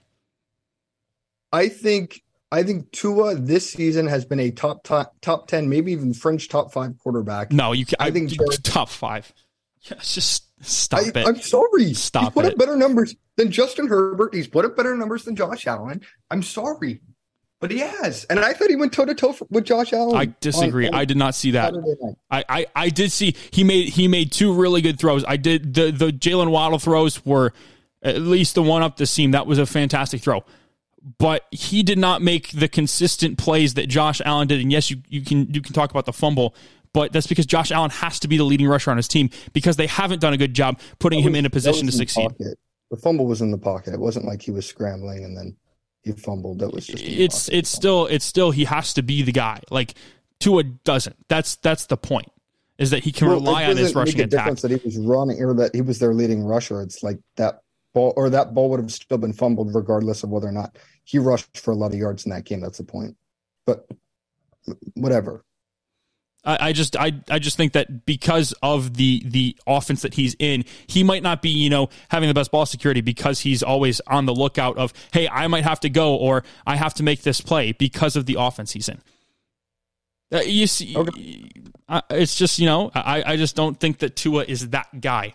I think I think Tua this season has been a top top, top ten, maybe even fringe top five quarterback. No, you. Can, I, I think Jared, top five. Yeah, just. Stop I, it. I'm sorry. Stop He's put it. up better numbers than Justin Herbert. He's put up better numbers than Josh Allen. I'm sorry. But he has. And I thought he went toe-to-toe with Josh Allen. I disagree. On, I did not see that. I, I, I did see he made he made two really good throws. I did the, the Jalen Waddle throws were at least the one up the seam. That was a fantastic throw. But he did not make the consistent plays that Josh Allen did. And yes, you, you can you can talk about the fumble. But that's because Josh Allen has to be the leading rusher on his team because they haven't done a good job putting was, him in a position to succeed. The, the fumble was in the pocket. It wasn't like he was scrambling and then he fumbled. That was just it's it's still it's still he has to be the guy. Like Tua doesn't. That's that's the point. Is that he can well, rely on his rushing make a attack. Difference that he was running or that he was their leading rusher. It's like that ball or that ball would have still been fumbled regardless of whether or not he rushed for a lot of yards in that game. That's the point. But whatever. I just I, I just think that because of the the offense that he's in, he might not be, you know, having the best ball security because he's always on the lookout of, hey, I might have to go or I have to make this play because of the offense he's in. Uh, you see, okay. uh, it's just, you know, I, I just don't think that Tua is that guy.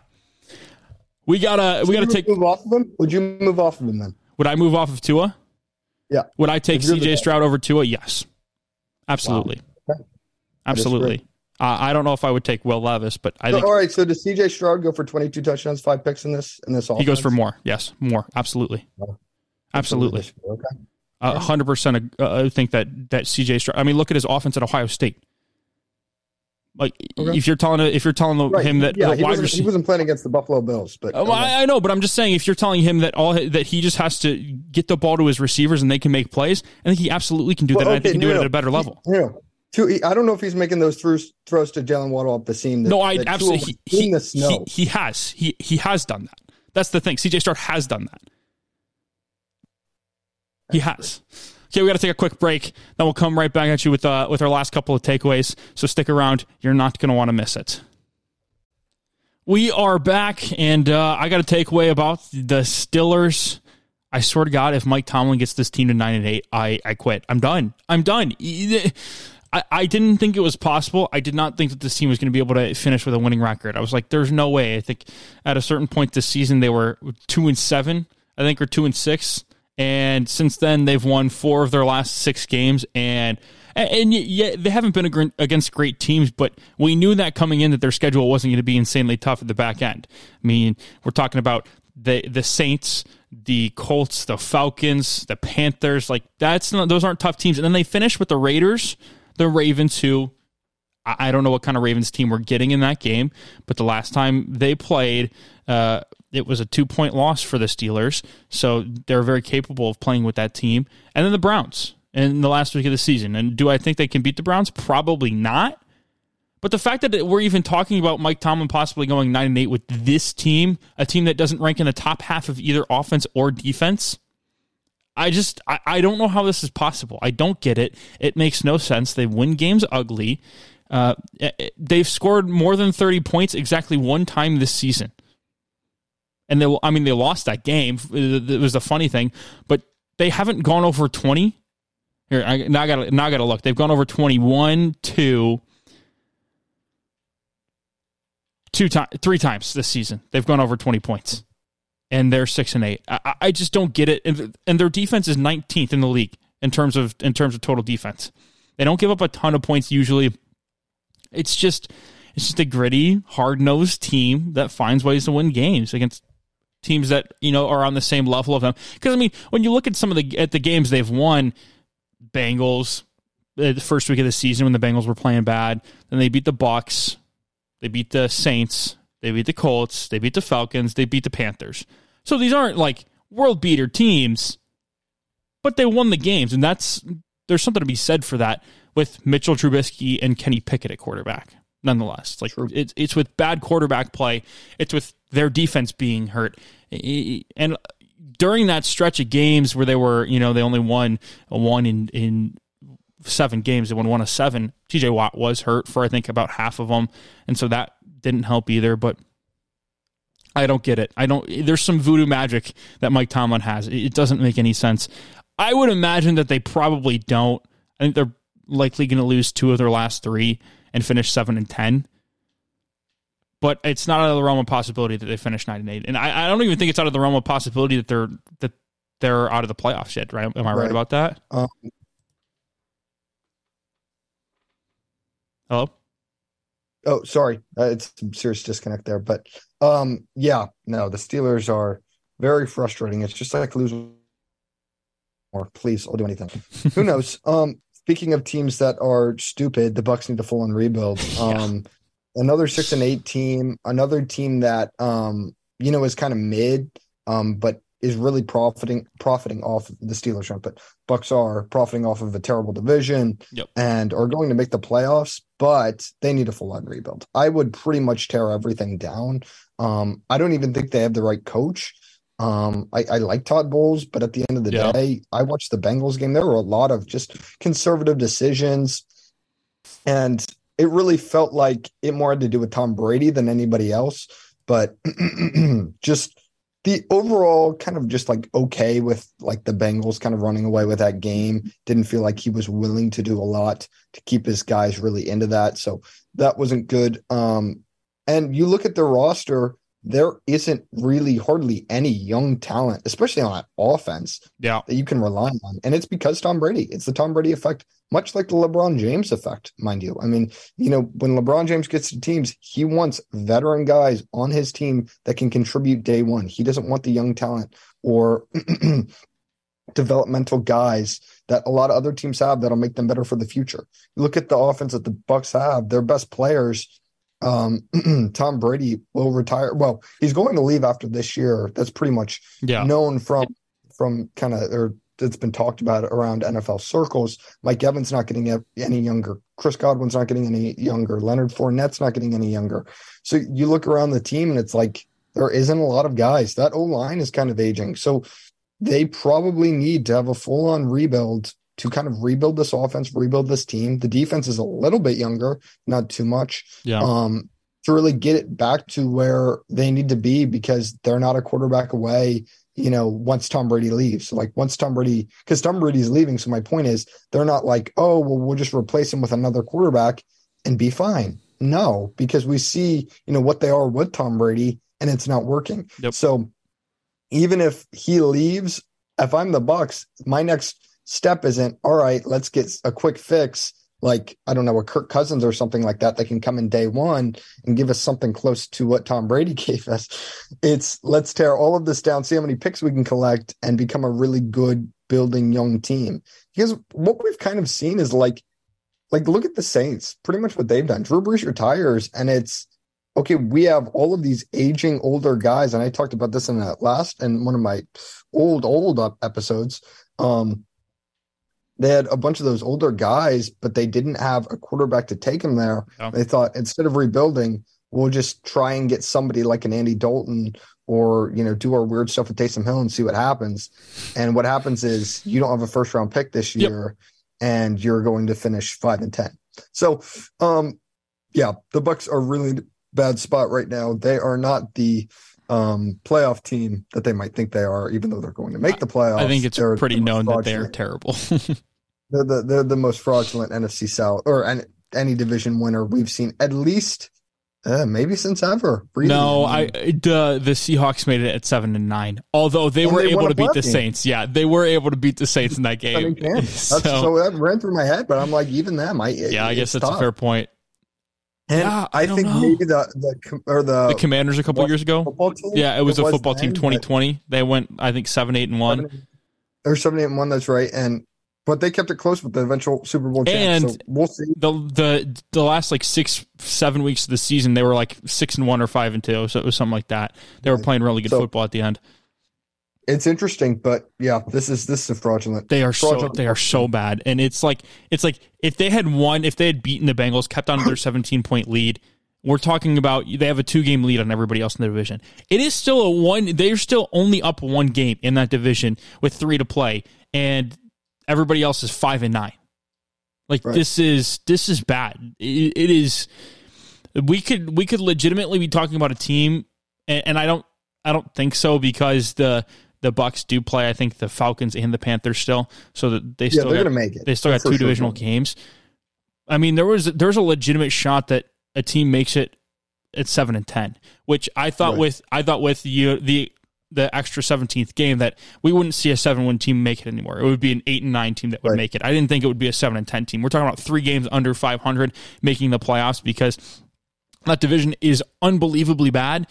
We gotta we gotta take move off of him. Would you move off of him then? Would I move off of Tua? Yeah. Would I take C J Stroud over Tua? Yes, absolutely. Wow. Absolutely. Uh, I don't know if I would take Will Levis, but I so, think. All right. So does C J Stroud go for twenty-two touchdowns, five picks in this in this offense? He goes for more. Yes, more. Absolutely. Oh, absolutely. Okay. A hundred percent. I think that that C J Stroud. I mean, look at his offense at Ohio State. Like okay. if you're telling if you're telling right. him that yeah, he, wide wasn't, receiver, he wasn't playing against the Buffalo Bills, but well, I, I know. But I'm just saying, if you're telling him that all that he just has to get the ball to his receivers and they can make plays, I think he absolutely can do well, that. Okay, I think he can no, do it no. at a better level. Yeah. Two, I don't know if he's making those throws, throws to Jalen Waddle up the seam. That, no, I that absolutely. He, he, the snow. He, he has. He he has done that. That's the thing. C J Stroud has done that. He has. Okay, we got to take a quick break. Then we'll come right back at you with uh, with our last couple of takeaways. So stick around. You're not going to want to miss it. We are back, and uh, I got a takeaway about the Steelers. I swear to God, if Mike Tomlin gets this team to nine and eight, I, I quit. I'm done. I'm done. I, I didn't think it was possible. I did not think that this team was going to be able to finish with a winning record. I was like, there's no way. I think at a certain point this season they were two and seven, I think, or two and six, And since then, they've won four of their last six games, and and yet they haven't been against great teams, but we knew that coming in that their schedule wasn't going to be insanely tough at the back end. I mean, we're talking about the the Saints, the Colts, the Falcons, the Panthers. Like that's not, those aren't tough teams. And then they finish with the Raiders, the Ravens, who I don't know what kind of Ravens team we're getting in that game, but the last time they played, uh, it was a two-point loss for the Steelers, so they're very capable of playing with that team. And then the Browns in the last week of the season. And do I think they can beat the Browns? Probably not. But the fact that we're even talking about Mike Tomlin possibly going nine and eight with this team, a team that doesn't rank in the top half of either offense or defense, I just, I, I don't know how this is possible. I don't get it. It makes no sense. They win games ugly. Uh, they've scored more than thirty points exactly one time this season. And they, I mean, they lost that game. It was a funny thing, but they haven't gone over twenty. Here, I, now I got now I got to look. They've gone over twenty-one, two, two times, three times this season. They've gone over twenty points, and they're six and eight. I, I just don't get it. And, and their defense is nineteenth in the league in terms of in terms of total defense. They don't give up a ton of points usually. It's just it's just a gritty, hard-nosed team that finds ways to win games against teams that, you know, are on the same level of them. Because I mean, when you look at some of the at the games they've won, Bengals, the first week of the season when the Bengals were playing bad, then they beat the Bucs, they beat the Saints, they beat the Colts, they beat the Falcons, they beat the Panthers. So these aren't like world beater teams, but they won the games, and that's there's something to be said for that with Mitchell Trubisky and Kenny Pickett at quarterback. Nonetheless, like it's it's with bad quarterback play, it's with their defense being hurt, and during that stretch of games where they were, you know, they only won a one in in seven games, they won one of seven. T J Watt was hurt for I think about half of them, and so that didn't help either. But I don't get it. I don't. There's some voodoo magic that Mike Tomlin has. It doesn't make any sense. I would imagine that they probably don't. I think they're likely going to lose two of their last three and finish seven and ten. But it's not out of the realm of possibility that they finish nine and eight. And I, I don't even think it's out of the realm of possibility that they're that they're out of the playoffs yet. Right? Am I right, right about that? Um, Hello. Oh, sorry. Uh, it's a serious disconnect there. But um, yeah, no, the Steelers are very frustrating. It's just like losing. Or please, I'll do anything. Who knows? Um, speaking of teams that are stupid, the Bucs need to full on rebuild. Um, yeah. Another six and eight team, another team that um, you know, is kind of mid, um, but is really profiting profiting off the Steelers run. But Bucs are profiting off of a terrible division yep. and are going to make the playoffs, but they need a full on rebuild. I would pretty much tear everything down. Um, I don't even think they have the right coach. Um, I, I like Todd Bowles, but at the end of the yeah. day, I watched the Bengals game. There were a lot of just conservative decisions, and it really felt like it more had to do with Tom Brady than anybody else. But just the overall kind of just like okay with like the Bengals kind of running away with that game. Didn't feel like he was willing to do a lot to keep his guys really into that. So that wasn't good. Um, and you look at their roster, there isn't really hardly any young talent, especially on that offense, yeah. that you can rely on. And it's because Tom Brady. It's the Tom Brady effect, much like the LeBron James effect, mind you. I mean, you know, when LeBron James gets to teams, he wants veteran guys on his team that can contribute day one. He doesn't want the young talent or developmental guys that a lot of other teams have that'll make them better for the future. Look at the offense that the Bucs have. Their best players – Um, Tom Brady will retire. Well, he's going to leave after this year. That's pretty much yeah. known from from kind of, or it's been talked about around N F L circles. Mike Evans not getting any younger. Chris Godwin's not getting any younger. Leonard Fournette's not getting any younger. So you look around the team and it's like there isn't a lot of guys. That O-line is kind of aging. So they probably need to have a full-on rebuild to kind of rebuild this offense, rebuild this team. The defense is a little bit younger, not too much, yeah. um, to really get it back to where they need to be because they're not a quarterback away, you know, once Tom Brady leaves. So like once Tom Brady, because Tom Brady's leaving. So my point is they're not like, oh, well, we'll just replace him with another quarterback and be fine. No, because we see, you know, what they are with Tom Brady and it's not working. Yep. So even if he leaves, if I'm the Bucks, my next step isn't, all right, let's get a quick fix. Like, I don't know, a Kirk Cousins or something like that that can come in day one and give us something close to what Tom Brady gave us. It's let's tear all of this down, see how many picks we can collect, and become a really good building young team. Because what we've kind of seen is like, like look at the Saints, pretty much what they've done. Drew Brees retires, and it's, okay, we have all of these aging older guys, and I talked about this in that last, and one of my old, old episodes. Um, They had a bunch of those older guys, but they didn't have a quarterback to take them there. Yeah. They thought, instead of rebuilding, we'll just try and get somebody like an Andy Dalton, or, you know, do our weird stuff with Taysom Hill and see what happens. And what happens is you don't have a first round pick this year, yep. and you're going to finish five and ten. So, um, yeah, the Bucks are really in a bad spot right now. They are not the um, playoff team that they might think they are, even though they're going to make the playoffs. I think it's they're pretty known that they're terrible. They're the they're the most fraudulent N F C South or any, any division winner we've seen, at least uh, maybe since ever. Really. No, I the the Seahawks made it at seven and nine. Although they and were they able to beat the game. Saints. Yeah, they were able to beat the Saints in that game. so, so that ran through my head, but I'm like, even them, I yeah, I guess that's tough. A fair point. And yeah, I, I think know. maybe the the or the the Commanders a couple years ago. Team, yeah, it was it a was football then, team twenty twenty. They went, I think, seven eight and one, seven, or seven eight and one. That's right, and. But they kept it close with the eventual Super Bowl champ. And so we'll see. The the the last like six seven weeks of the season, they were like six and one or five and two, so it was something like that. They were playing really good so, football at the end. It's interesting, but yeah, this is this is fraudulent. They are fraudulent. so they are so bad, and it's like it's like if they had won, if they had beaten the Bengals, kept on their seventeen point lead. We're talking about they have a two game lead on everybody else in the division. It is still a one. They're still only up one game in that division with three to play, and everybody else is five and nine. Like right. this is this is bad. It, it is. We could we could legitimately be talking about a team, and, and I don't I don't think so, because the the Bucks do play, I think, the Falcons and the Panthers still, so that they still yeah, they're got, gonna make it. They still got two sure divisional sure. games. I mean, there was there's a legitimate shot that a team makes it at seven and ten, which I thought right. with I thought with the the. the extra seventeenth game that we wouldn't see a seven win team make it anymore. It would be an eight and nine team that would right. make it. I didn't think it would be a seven and ten team. We're talking about three games under five hundred making the playoffs, because that division is unbelievably bad.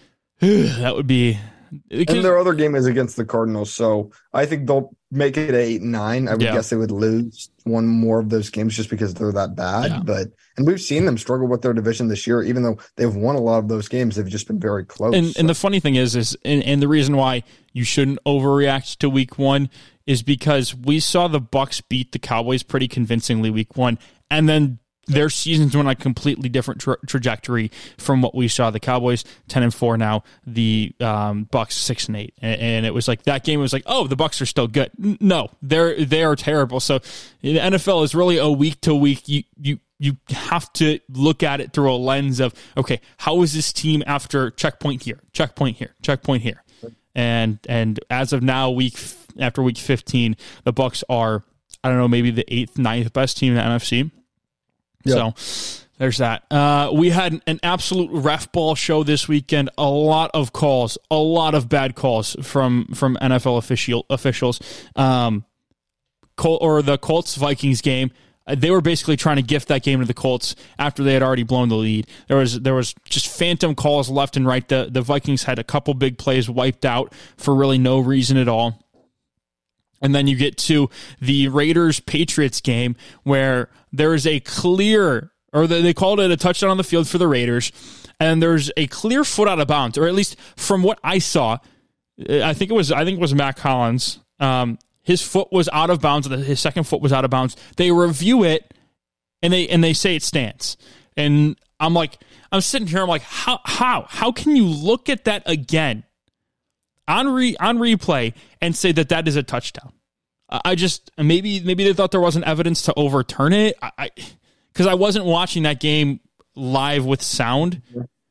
That would be. And their other game is against the Cardinals, so I think they'll make it eight and nine. I would yeah. guess they would lose one more of those games just because they're that bad. Yeah. But and we've seen them struggle with their division this year, even though they've won a lot of those games. They've just been very close. And, so. and the funny thing is, is and, and the reason why you shouldn't overreact to Week One is because we saw the Bucks beat the Cowboys pretty convincingly Week One, and then their seasons went on a completely different tra- trajectory from what we saw. The Cowboys ten and four now, the um, Bucks six and eight, and, and it was like that game was like, oh, the Bucks are still good. No, they're they are terrible. So the N F L is really a week to week. You you you have to look at it through a lens of, okay, how is this team after checkpoint here, checkpoint here, checkpoint here, and and as of now, week after week fifteen, the Bucks are, I don't know, maybe the eighth, ninth best team in the N F C. Yep. So there's that. Uh, we had an absolute ref ball show this weekend. A lot of calls, a lot of bad calls from from N F L official officials. Um, Col- or the Colts Vikings game. Uh, they were basically trying to gift that game to the Colts after they had already blown the lead. There was there was just phantom calls left and right. The the Vikings had a couple big plays wiped out for really no reason at all. And then you get to the Raiders-Patriots game where there is a clear, or they called it a touchdown on the field for the Raiders, and there's a clear foot out of bounds, or at least from what I saw, I think it was I think it was Matt Collins. Um, his foot was out of bounds. His second foot was out of bounds. They review it, and they and they say it stands. And I'm like, I'm sitting here. I'm like, how how how can you look at that again on re, on replay and say that that is a touchdown? I just maybe maybe they thought there wasn't evidence to overturn it. I because I, I wasn't watching that game live with sound.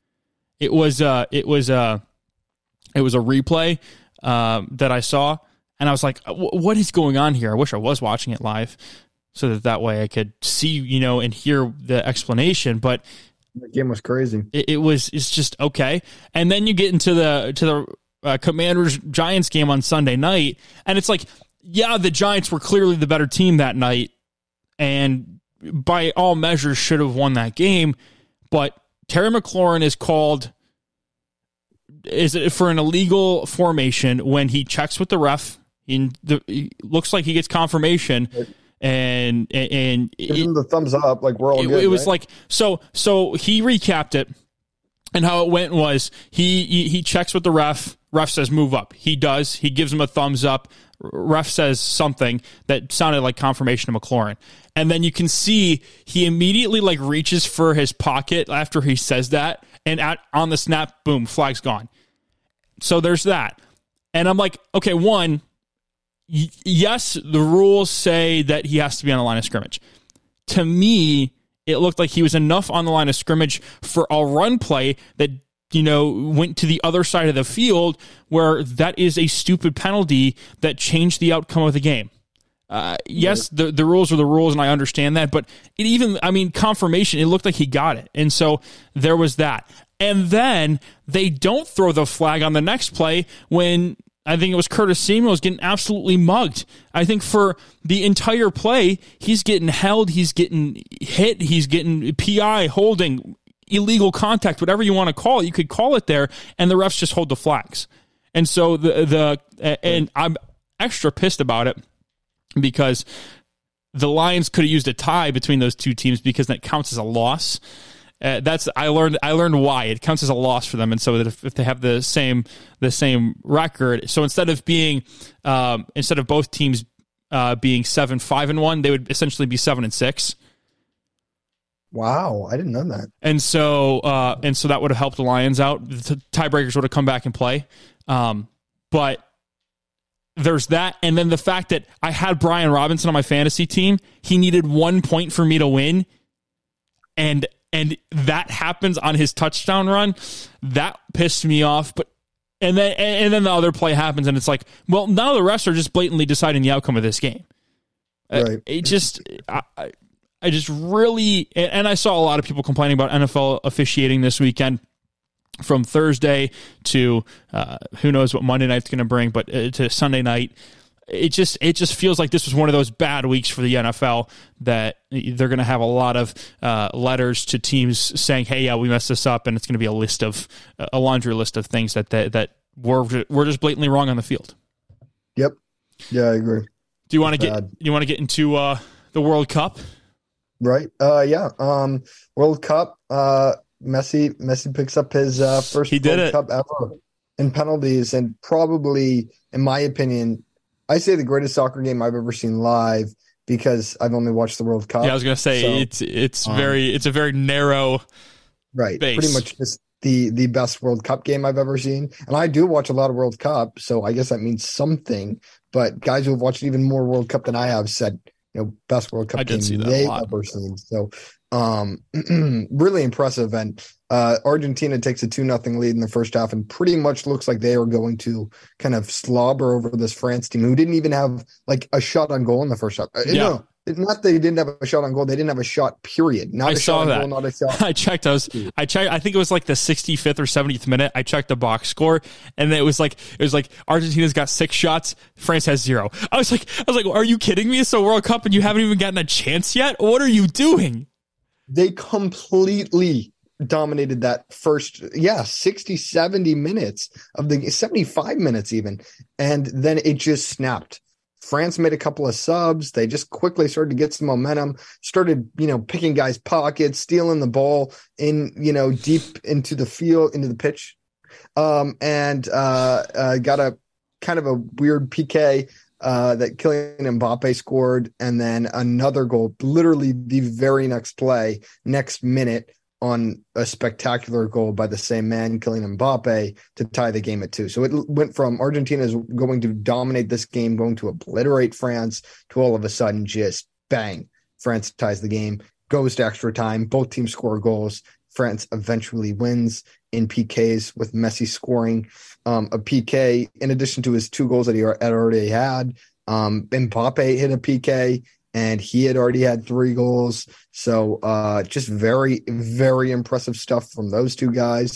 It was uh it was uh it was a replay uh, that I saw, and I was like, what is going on here? I wish I was watching it live so that that way I could see, you know, and hear the explanation. But the game was crazy. It, it was it's just okay. And then you get into the to the uh, Commanders Giants game on Sunday night, and it's like, yeah, the Giants were clearly the better team that night, and by all measures should have won that game, but Terry McLaurin is called is it for an illegal formation when he checks with the ref. In the it looks like he gets confirmation, and and, and give him the thumbs up, like we're all it, good. It was right? like so so he recapped it. And how it went was he, he he checks with the ref. Ref says move up. He does. He gives him a thumbs up. Ref says something that sounded like confirmation of McLaurin. And then you can see he immediately like reaches for his pocket after he says that. And at, on the snap, boom, flag's gone. So there's that. And I'm like, okay, one, y- yes, the rules say that he has to be on the line of scrimmage. To me, it looked like he was enough on the line of scrimmage for a run play that, you know, went to the other side of the field where that is a stupid penalty that changed the outcome of the game. Uh, yes, the, the rules are the rules, and I understand that, but it even, I mean, confirmation, it looked like he got it. And so there was that. And then they don't throw the flag on the next play when I think it was Curtis Samuel was getting absolutely mugged. I think for the entire play, he's getting held, he's getting hit, he's getting P I, holding, illegal contact, whatever you want to call it. You could call it there, and the refs just hold the flags. And so the the and I'm extra pissed about it because the Lions could have used a tie between those two teams because that counts as a loss. Uh, that's I learned. I learned why it counts as a loss for them, and so that if, if they have the same the same record, so instead of being um, instead of both teams uh, being seven five and one, they would essentially be seven and six. Wow, I didn't know that. And so uh, and so that would have helped the Lions out. The tiebreakers would have come back and play, um, but there's that, and then the fact that I had Brian Robinson on my fantasy team, he needed one point for me to win, and. And that happens on his touchdown run. That pissed me off. But and then and then the other play happens, and it's like, well, now the refs are just blatantly deciding the outcome of this game. Right. Uh, it just, I, I just really, and I saw a lot of people complaining about N F L officiating this weekend, from Thursday to uh, who knows what Monday night's going to bring, but uh, to Sunday night. It just it just feels like this was one of those bad weeks for the N F L that they're going to have a lot of uh, letters to teams saying, "Hey, yeah, we messed this up," and it's going to be a list of a laundry list of things that that, that were were just blatantly wrong on the field. Yep. Yeah, I agree. Do you want to get do you want to get into uh, the World Cup? Right. Uh, yeah. Um, World Cup. Uh, Messi Messi picks up his uh, first he did World it. Cup ever in penalties, and probably, in my opinion, I say the greatest soccer game I've ever seen live because I've only watched the World Cup. Yeah, I was gonna say so, it's it's um, very it's a very narrow right. base. Pretty much just the the best World Cup game I've ever seen. And I do watch a lot of World Cup, so I guess that means something. But guys who have watched even more World Cup than I have said, you know, best World Cup I game they've ever seen. So um really impressive. And uh Argentina takes a two nothing lead in the first half and pretty much looks like they are going to kind of slobber over this France team who didn't even have like a shot on goal in the first half. Uh, yeah. No, not they didn't have a shot on goal. They didn't have a shot, period. Not I a saw shot that. on goal, not a shot. I checked. I was. I checked. I think it was like the sixty-fifth or seventieth minute. I checked the box score, and it was like it was like Argentina's got six shots, France has zero. I was like, I was like, are you kidding me? It's a World Cup, and you haven't even gotten a chance yet. What are you doing? They completely dominated that first, yeah, sixty, seventy minutes of the seventy-five minutes even. And then it just snapped. France made a couple of subs. They just quickly started to get some momentum, started, you know, picking guys' pockets, stealing the ball in, you know, deep into the field, into the pitch. Um, and uh, uh, got a kind of a weird P K uh, that Kylian Mbappe scored. And then another goal, literally the very next play, next minute, on a spectacular goal by the same man, Kylian Mbappe, to tie the game at two. So it went from Argentina's going to dominate this game, going to obliterate France, to all of a sudden just bang, France ties the game, goes to extra time. Both teams score goals. France eventually wins in P Ks with Messi scoring um, a P K in addition to his two goals that he had already had. Um, Mbappe hit a P K. And he had already had three goals. So uh, just very, very impressive stuff from those two guys.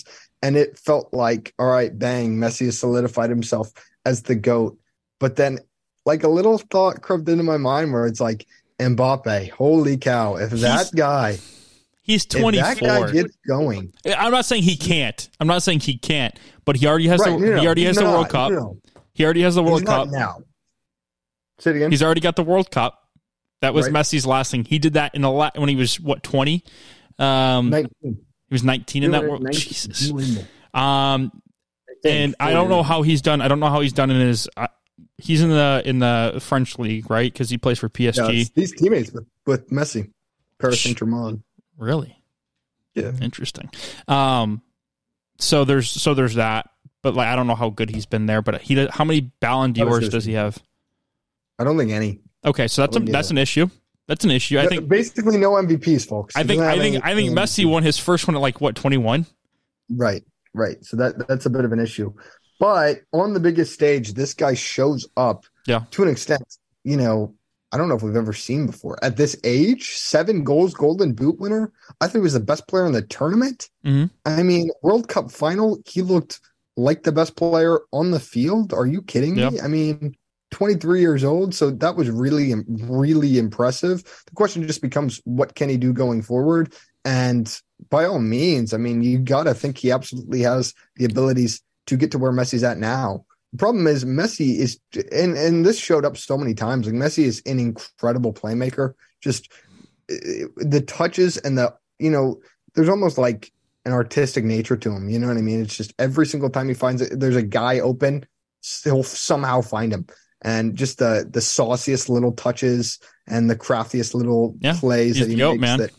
and it felt like, all right, bang, Messi has solidified himself as the GOAT. But then, like, a little thought crept into my mind where it's like, Mbappe, holy cow, if that he's, guy, he's twenty-four. If that guy gets going. I'm not saying he can't. I'm not saying he can't, but he already has right, the no, no, he already has not, the World Cup. No. He already has the World he's Cup. Not now. Say it again. He's already got the World Cup. That was right. Messi's last thing. He did that in the la- when he was what twenty. Um, nineteen. He was nineteen in that World. nineteen. Jesus. Um, and I don't know how he's done. I don't know how he's done in his. Uh, he's in the in the French league, right? Because he plays for P S G. Yeah, he's teammates with, with Messi, Paris Saint-Germain. Really? Yeah. Interesting. Um, so there's so there's that, but like I don't know how good he's been there. But he how many Ballon d'Ors does he have? I don't think any. Okay, so that's a, that's an issue. That's an issue. I think basically no M V Ps, folks. I think I think I think Messi won his first one at like what twenty-one. Right, right. So that that's a bit of an issue. But on the biggest stage, this guy shows up. Yeah. To an extent, you know, I don't know if we've ever seen before at this age. Seven goals, Golden Boot winner. I think he was the best player in the tournament. Mm-hmm. I mean, World Cup final, he looked like the best player on the field. Are you kidding yeah. me? I mean. twenty-three years old, so that was really, really impressive. The question just becomes, what can he do going forward? And by all means, I mean, you got to think he absolutely has the abilities to get to where Messi's at now. The problem is Messi is, and, and this showed up so many times, like Messi is an incredible playmaker. Just the touches and the, you know, there's almost like an artistic nature to him. You know what I mean? It's just every single time he finds it, there's a guy open, he'll somehow find him. And just the the sauciest little touches and the craftiest little yeah, plays that he goat, makes. Man. That,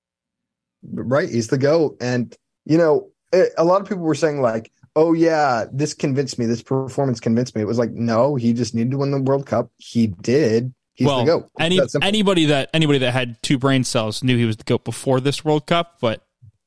right, he's the GOAT. And, you know, it, a lot of people were saying like, oh, yeah, this convinced me. This performance convinced me. It was like, no, he just needed to win the World Cup. He did. He's well, the GOAT. Any, anybody that anybody that had two brain cells knew he was the GOAT before this World Cup. But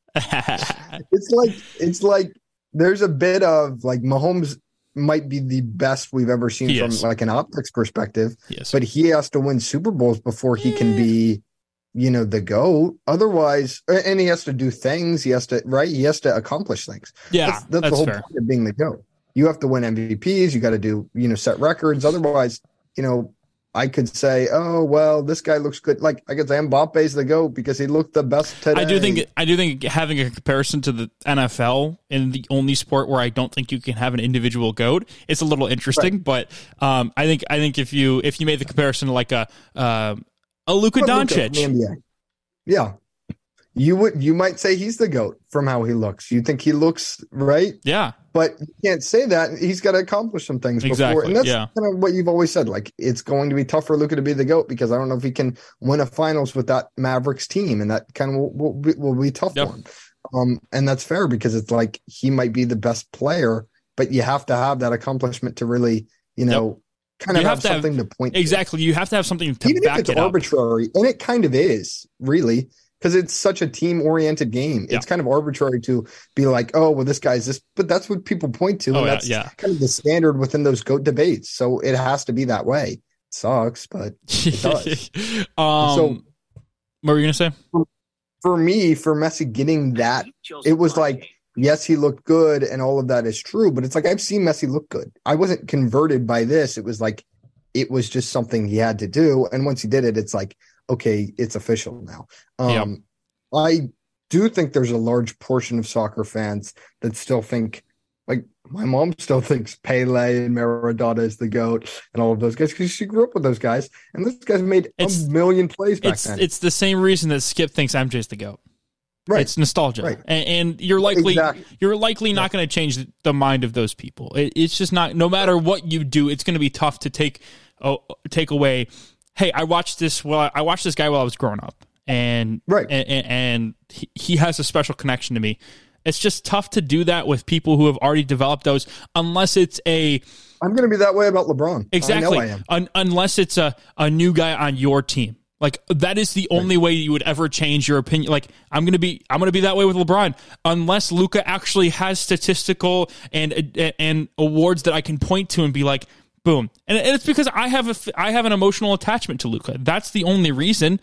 it's like it's like there's a bit of like Mahomes might be the best we've ever seen he from is. like an optics perspective, yes. but he has to win Super Bowls before he can be, you know, the GOAT. Otherwise, and he has to do things. He has to, right? He has to accomplish things. Yeah, that's, that's, that's the whole fair. point of being the GOAT. You have to win M V Ps. You got to do, you know, set records. Otherwise, you know, I could say, oh well, this guy looks good. Like I could say Mbappe's the GOAT because he looked the best today. I do think I do think having a comparison to the N F L in the only sport where I don't think you can have an individual GOAT, it's a little interesting. Right. But um, I think I think if you if you made the comparison to like a uh, a Luka Doncic, in the N B A. Yeah, you would you might say he's the GOAT from how he looks. You think he looks right? Yeah. But you can't say that. He's got to accomplish some things exactly. before. And that's yeah. kind of what you've always said. Like, it's going to be tough for Luka to be the GOAT because I don't know if he can win a finals with that Mavericks team. And that kind of will, will, be, will be tough yep. for him. Um, and that's fair because it's like he might be the best player, but you have to have that accomplishment to really, you know, yep. kind of you have, have to something have, to point exactly. to. You have to have something to Even back if it's it up. arbitrary, and it kind of is, really. Because it's such a team-oriented game. Yeah. It's kind of arbitrary to be like, oh, well, this guy's this. But that's what people point to. Oh, and yeah, that's yeah. kind of the standard within those GOAT debates. So it has to be that way. It sucks, but it does. um, so what were you going to say? For, for me, for Messi getting that, it was like, yes, he looked good and all of that is true. But it's like, I've seen Messi look good. I wasn't converted by this. It was like, it was just something he had to do. And once he did it, it's like, okay, it's official now. Um, yeah. I do think there's a large portion of soccer fans that still think, like my mom still thinks Pele and Maradona is the GOAT and all of those guys because she grew up with those guys. And those guys made it's, a million plays back it's, then. It's the same reason that Skip thinks M J's the GOAT. Right. It's nostalgia. Right. And, and you're likely exactly. you're likely not going to change the mind of those people. It, it's just not, no matter what you do, it's going to be tough to take, oh, take away. Hey, I watched this. Well, I watched this guy while I was growing up, and right, and, and he, he has a special connection to me. It's just tough to do that with people who have already developed those, unless it's a. I'm going to be that way about LeBron. Exactly, I know I am. Un, unless it's a, a new guy on your team. Like that is the only right. way you would ever change your opinion. Like I'm going to be, I'm going to be that way with LeBron, unless Luka actually has statistical and and awards that I can point to and be like. Boom. And it's because I have a, I have an emotional attachment to Luka. That's the only reason.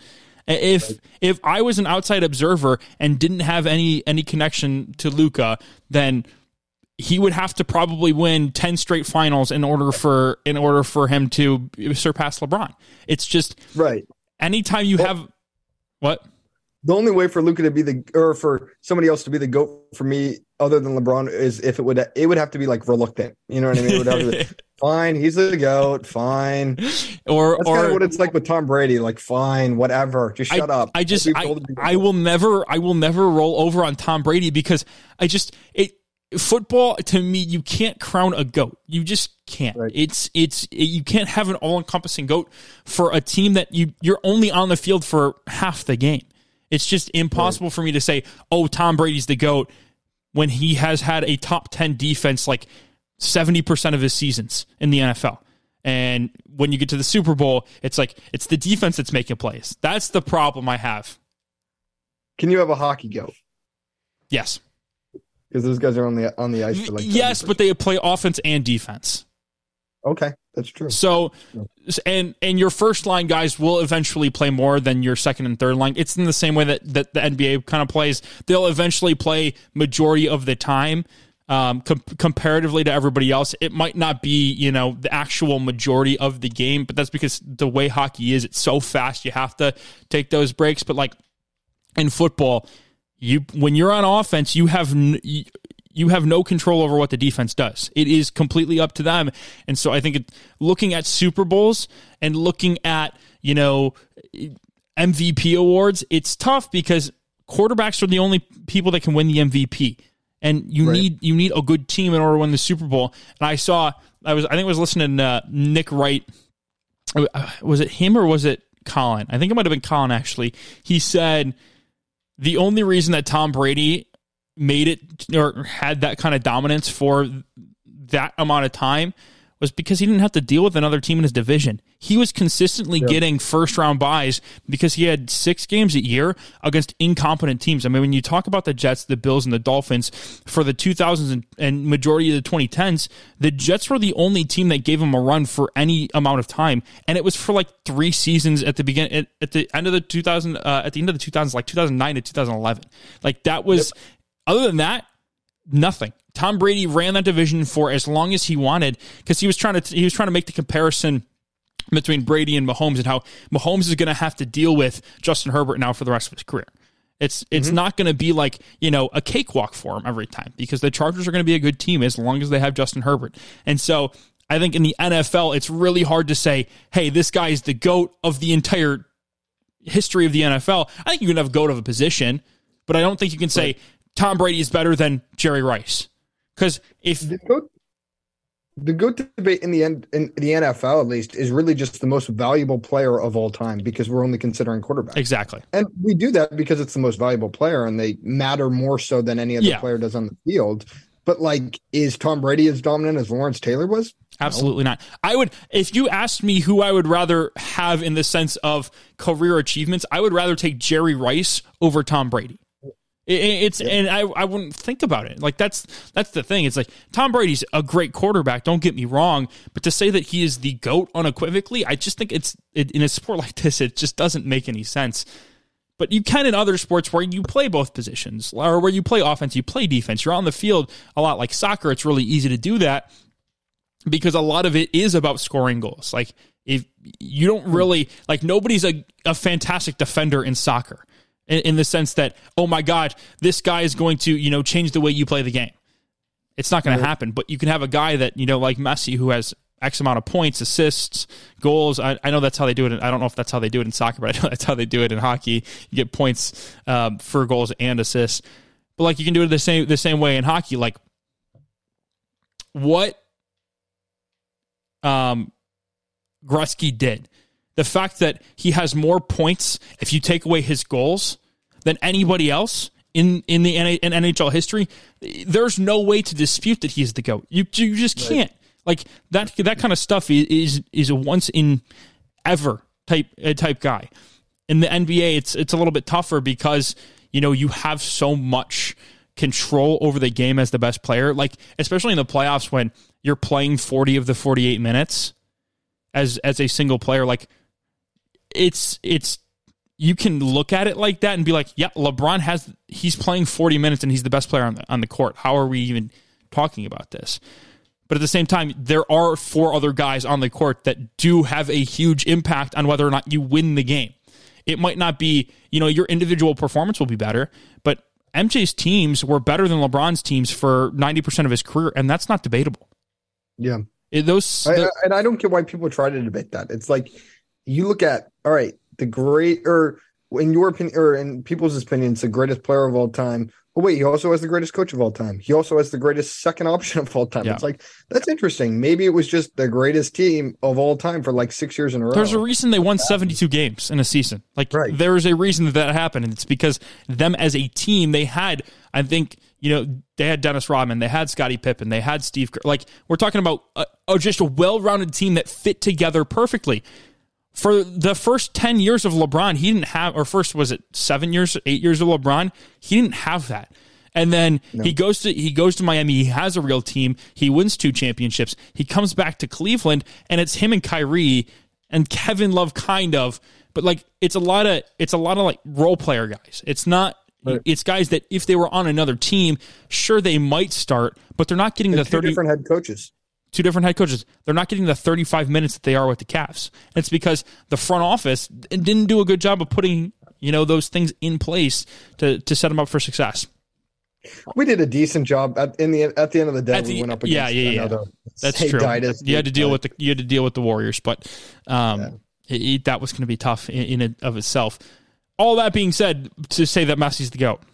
If Right. if I was an outside observer and didn't have any any connection to Luka, then he would have to probably win ten straight finals in order for in order for him to surpass LeBron. It's just Right. anytime you Well- have what? The only way for Luka to be the or for somebody else to be the GOAT for me other than LeBron is if it would it would have to be like reluctant. You know what I mean? It would have to be, fine, he's the GOAT, fine. Or That's or kind of what it's like with Tom Brady, like fine, whatever. Just shut I, up. I just We've I, told him to I go. will never I will never roll over on Tom Brady because I just it football to me you can't crown a GOAT. You just can't. Right. It's it's you can't have an all-encompassing GOAT for a team that you you're only on the field for half the game. It's just impossible right. for me to say, "Oh, Tom Brady's the GOAT" when he has had a top ten defense like seventy percent of his seasons in the N F L. And when you get to the Super Bowl, it's like it's the defense that's making plays. That's the problem I have. Can you have a hockey GOAT? Yes. Because those guys are on the on the ice for like yes, but they play offense and defense. Okay, that's true. So, and and your first line guys will eventually play more than your second and third line. It's in the same way that, that the N B A kind of plays. They'll eventually play majority of the time um, com- comparatively to everybody else. It might not be, you know, the actual majority of the game, but that's because the way hockey is, it's so fast. You have to take those breaks. But like in football, you when you're on offense, you have n- you, you have no control over what the defense does. It is completely up to them. And so I think it, looking at Super Bowls and looking at, you know, M V P awards, it's tough because quarterbacks are the only people that can win the M V P. And you right. need you need a good team in order to win the Super Bowl. And I saw I was I think I was listening to uh, Nick Wright. Was it him or was it Colin? I think it might have been Colin actually. He said the only reason that Tom Brady made it or had that kind of dominance for that amount of time was because he didn't have to deal with another team in his division. He was consistently yep. getting first round buys because he had six games a year against incompetent teams. I mean, when you talk about the Jets, the Bills, and the Dolphins for the two thousands and majority of the twenty tens, the Jets were the only team that gave him a run for any amount of time. And it was for like three seasons at the beginning, at, at the end of the two thousand, uh, at the end of the two thousands, like two thousand nine to two thousand eleven. Like that was, yep. other than that, nothing. Tom Brady ran that division for as long as he wanted because he was trying to he was trying to make the comparison between Brady and Mahomes and how Mahomes is going to have to deal with Justin Herbert now for the rest of his career. It's it's mm-hmm. not going to be like, you know, a cakewalk for him every time because the Chargers are going to be a good team as long as they have Justin Herbert. And so I think in the N F L, it's really hard to say, hey, this guy is the GOAT of the entire history of the N F L. I think you can have a GOAT of a position, but I don't think you can say Tom Brady is better than Jerry Rice. Because if the GOAT, the GOAT debate in the end in the N F L at least is really just the most valuable player of all time because we're only considering quarterbacks. Exactly. And we do that because it's the most valuable player and they matter more so than any other yeah. player does on the field. But like, is Tom Brady as dominant as Lawrence Taylor was? Absolutely no. not. I would, if you asked me who I would rather have in the sense of career achievements, I would rather take Jerry Rice over Tom Brady. It's yeah. and I, I wouldn't think about it. Like that's that's the thing. It's like Tom Brady's a great quarterback. Don't get me wrong, but to say that he is the GOAT unequivocally, I just think it's it, in a sport like this, it just doesn't make any sense. But you can in other sports where you play both positions or where you play offense, you play defense. You're on the field a lot. Like soccer, it's really easy to do that because a lot of it is about scoring goals. Like if you don't really like nobody's a, a fantastic defender in soccer. In the sense that, oh my God, this guy is going to, you know, change the way you play the game. It's not going to happen. But you can have a guy that, you know, like Messi, who has X amount of points, assists, goals. I, I know that's how they do it. I don't know if that's how they do it in soccer, but I know that's how they do it in hockey. You get points um, for goals and assists. But like you can do it the same the same way in hockey. Like what um, Gretzky did. The fact that he has more points if you take away his goals than anybody else in, in the in N H L history, there's no way to dispute that he's the GOAT. You you just can't. Like that that kind of stuff is is a once in ever type type guy. In the N B A, it's it's a little bit tougher because you know you have so much control over the game as the best player. Like especially in the playoffs when you're playing forty of the forty-eight minutes as as a single player, like. It's it's you can look at it like that and be like, yeah, LeBron has, he's playing forty minutes and he's the best player on the, on the court. How are we even talking about this? But at the same time, there are four other guys on the court that do have a huge impact on whether or not you win the game. It might not be, you know, your individual performance will be better, but M J's teams were better than LeBron's teams for ninety percent of his career, and that's not debatable. Yeah. It, those, I, the, and I don't get why people try to debate that. It's like, you look at, all right, the great, or in your opinion, or in people's opinions, the greatest player of all time. Oh, wait, he also has the greatest coach of all time. He also has the greatest second option of all time. Yeah. It's like, that's interesting. Maybe it was just the greatest team of all time for like six years in a row. There's a reason they won seventy-two games in a season. Like, right. There is a reason that that happened, and it's because them as a team, they had, I think, you know, they had Dennis Rodman, they had Scottie Pippen, they had Steve Kerr. Like, we're talking about a, a, just a well-rounded team that fit together perfectly. For the first ten years of LeBron, he didn't have, or first, was it seven years, eight years of LeBron? He didn't have that. And then no. he goes to he goes to Miami. He has a real team. He wins two championships. He comes back to Cleveland, and it's him and Kyrie and Kevin Love, kind of. But like, it's a lot of it's a lot of like role player guys. It's not. Right. It's guys that if they were on another team, sure they might start, but they're not getting They're the thirty different head coaches. Two different head coaches. They're not getting the thirty-five minutes that they are with the Cavs. And it's because the front office didn't do a good job of putting, you know, those things in place to, to set them up for success. We did a decent job at in the at the end of the day. At the, we went up against yeah, yeah, yeah. another That's true. You had to deal with the you had to deal with the Warriors, but um, yeah. it, it, that was going to be tough in, in and of itself. All that being said, to say that Messi's the GOAT.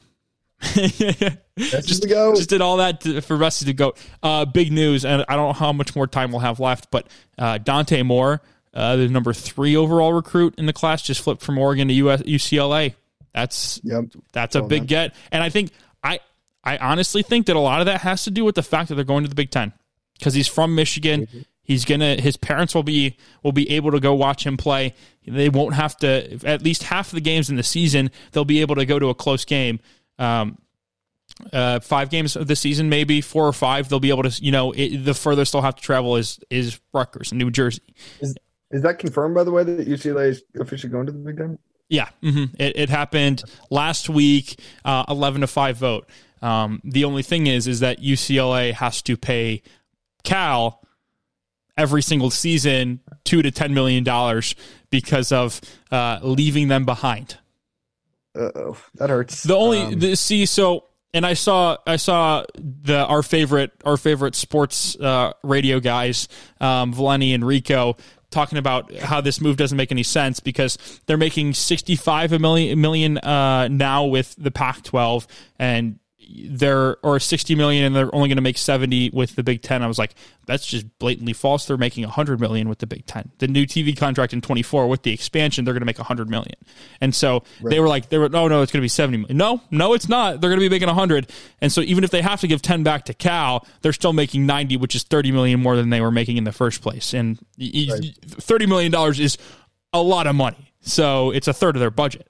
just, the GOAT. just did all that to, for Messi to go. Uh, big news, and I don't know how much more time we'll have left, but uh, Dante Moore, uh, the number three overall recruit in the class, just flipped from Oregon to U S, U C L A. That's yep. that's a oh, big man. get, and I think I I honestly think that a lot of that has to do with the fact that they're going to the Big Ten because he's from Michigan. Mm-hmm. He's gonna. His parents will be will be able to go watch him play. They won't have to. At least half of the games in the season, they'll be able to go to a close game. Um, uh, five games of the season, maybe four or five, they'll be able to. You know, it, the furthest they'll have to travel is is Rutgers in New Jersey. Is is that confirmed, by the way, that U C L A is officially going to the Big Ten? Yeah, mm-hmm. it it happened last week. Uh, Eleven to five vote. Um, the only thing is, is that U C L A has to pay Cal every single season two to ten million dollars because of uh, leaving them behind. Uh-oh, that hurts. The only um, the, see so, and I saw I saw the our favorite our favorite sports uh, radio guys, um, Valeni and Rico, talking about how this move doesn't make any sense because they're making sixty-five a million million uh, now with the Pac twelve and. They're or sixty million and they're only going to make seventy with the Big Ten. I was like, that's just blatantly false. They're making a hundred million with the Big Ten. The new T V contract in twenty-four with the expansion, they're going to make a hundred million. And so right. they were like, they were, no, no, it's going to be seventy million. No, no, it's not. They're going to be making a hundred. And so even if they have to give ten back to Cal, they're still making ninety, which is thirty million more than they were making in the first place. And right. thirty million dollars is a lot of money. So it's a third of their budget.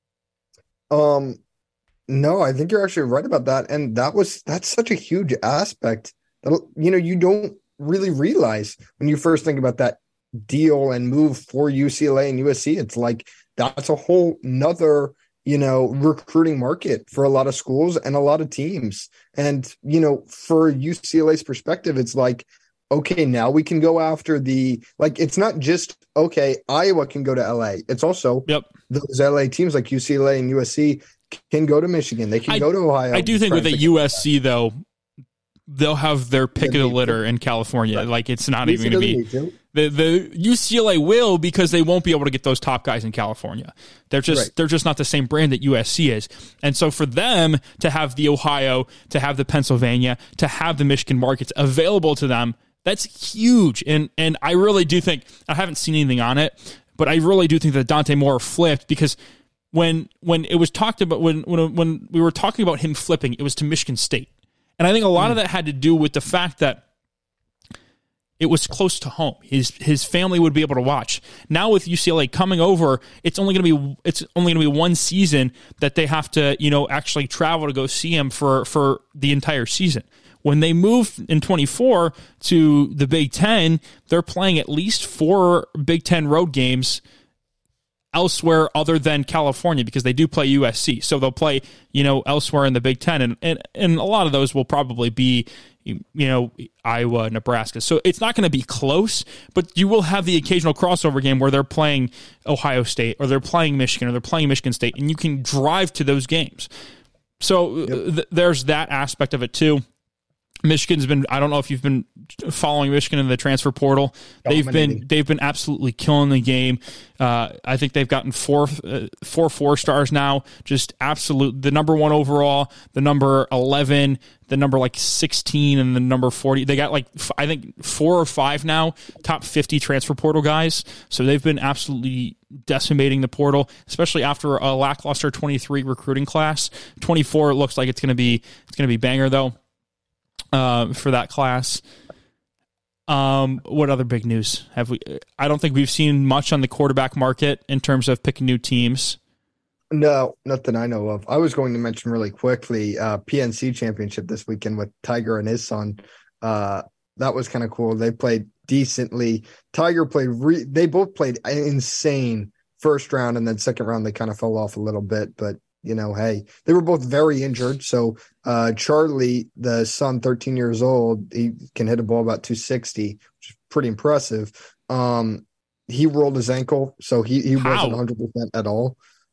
Um, No, I think you're actually right about that. And that was that's such a huge aspect that, you know, you don't really realize when you first think about that deal and move for U C L A and U S C. It's like that's a whole nother, you know, recruiting market for a lot of schools and a lot of teams. And, you know, for U C L A's perspective, it's like, okay, now we can go after the, like, it's not just, okay, Iowa can go to L A. It's also yep. those L A teams like U C L A and U S C can go to Michigan. They can I, go to Ohio. I do think with the U S C, though, they'll have their pick of the litter in California. Right. Like, it's not even going to be... The, the U C L A will because they won't be able to get those top guys in California. They're just right. they're just not the same brand that U S C is. And so for them to have the Ohio, to have the Pennsylvania, to have the Michigan markets available to them, that's huge. And and I really do think... I haven't seen anything on it, but I really do think that Dante Moore flipped because... When when it was talked about when when when we were talking about him flipping, it was to Michigan State, and I think a lot mm. of that had to do with the fact that it was close to home. His his family would be able to watch. Now with U C L A coming over, it's only going to be it's only going to be one season that they have to you know actually travel to go see him for for the entire season. When they move in twenty-four to the Big Ten, they're playing at least four Big Ten road games elsewhere other than California because they do play U S C. So they'll play, you know, elsewhere in the Big Ten. And, and, and a lot of those will probably be, you know, Iowa, Nebraska. So it's not going to be close, but you will have the occasional crossover game where they're playing Ohio State or they're playing Michigan or they're playing Michigan State, and you can drive to those games. So yep. th- there's that aspect of it too. Michigan's been, I don't know if you've been following Michigan in the transfer portal. They've been they've been absolutely killing the game. Uh, I think they've gotten four uh, four four stars now. Just absolute, the number one overall, the number eleven, the number like sixteen, and the number forty. They got like, I think four or five now top fifty transfer portal guys. So they've been absolutely decimating the portal, especially after a lackluster twenty-three recruiting class. twenty-four, it looks like it's going to be it's going to be banger though. Uh, for that class. Um, what other big news have we? I don't think we've seen much on the quarterback market in terms of picking new teams. No, nothing I know of. I was going to mention really quickly uh, P N C championship this weekend with Tiger and his son. Uh, that was kind of cool. They played decently. Tiger played. Re- they both played insane first round, and then second round they kind of fell off a little bit, but. You know, hey, they were both very injured. So uh, Charlie, the son, thirteen years old, he can hit a ball about two sixty, which is pretty impressive. Um, he rolled his ankle, so he, he wasn't one hundred percent at all.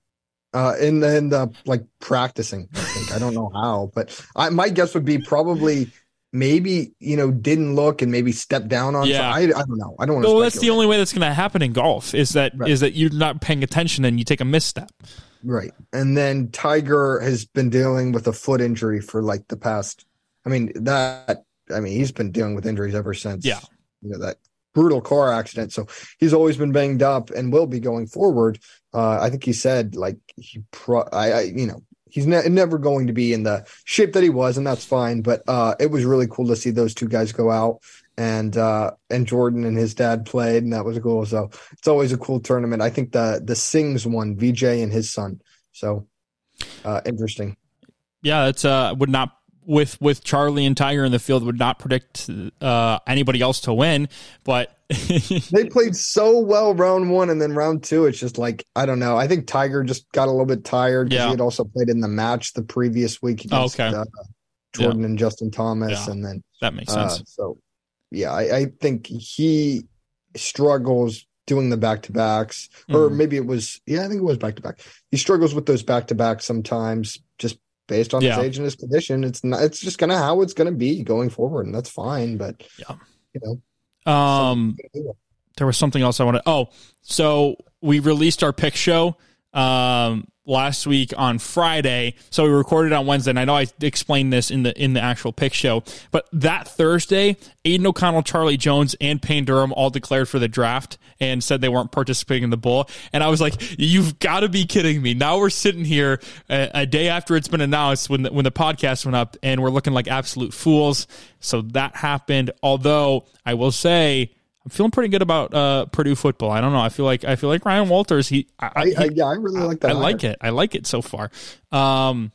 Uh, and then uh, like practicing, I think. I don't know how, but I, my guess would be probably maybe, you know, didn't look and maybe stepped down on. Yeah. I, I don't know. I don't want to. Well, that's the only way that's going to happen in golf is that right. is that you're not paying attention and you take a misstep. Right. And then Tiger has been dealing with a foot injury for like the past, I mean, that, I mean, he's been dealing with injuries ever since, yeah. you know, that brutal car accident. So he's always been banged up and will be going forward. Uh, I think he said like, he pro, I, I you know, he's ne- never going to be in the shape that he was, and that's fine. But uh, it was really cool to see those two guys go out. And uh, and Jordan and his dad played, and that was cool. So it's always a cool tournament. I think the the Sings won, V J and his son. So uh, interesting. Yeah, it's uh would not with with Charlie and Tiger in the field would not predict uh, anybody else to win, but they played so well round one, and then round two, it's just like I don't know. I think Tiger just got a little bit tired because yeah. he had also played in the match the previous week against oh, okay. uh, Jordan yeah. and Justin Thomas, yeah. and then that makes sense. Uh, so. Yeah, I, I think he struggles doing the back-to-backs, mm-hmm. or maybe it was, yeah, I think it was back-to-back. He struggles with those back-to-backs sometimes just based on yeah. his age and his condition. It's not, it's just kind of how it's going to be going forward, and that's fine, but, yeah. you know. Um, there was something else I wanted. Oh, so we released our pick show um, last week on Friday. So we recorded on Wednesday, and I know I explained this in the in the actual pick show. But that Thursday, Aiden O'Connell, Charlie Jones, and Payne Durham all declared for the draft and said they weren't participating in the bowl. And I was like, "You've got to be kidding me!" Now we're sitting here a, a day after it's been announced when the, when the podcast went up, and we're looking like absolute fools. So that happened. Although I will say, I'm feeling pretty good about uh, Purdue football. I don't know. I feel like I feel like Ryan Walters. He, I, I, he I yeah, I really like that. I like it. I like it so far. Um,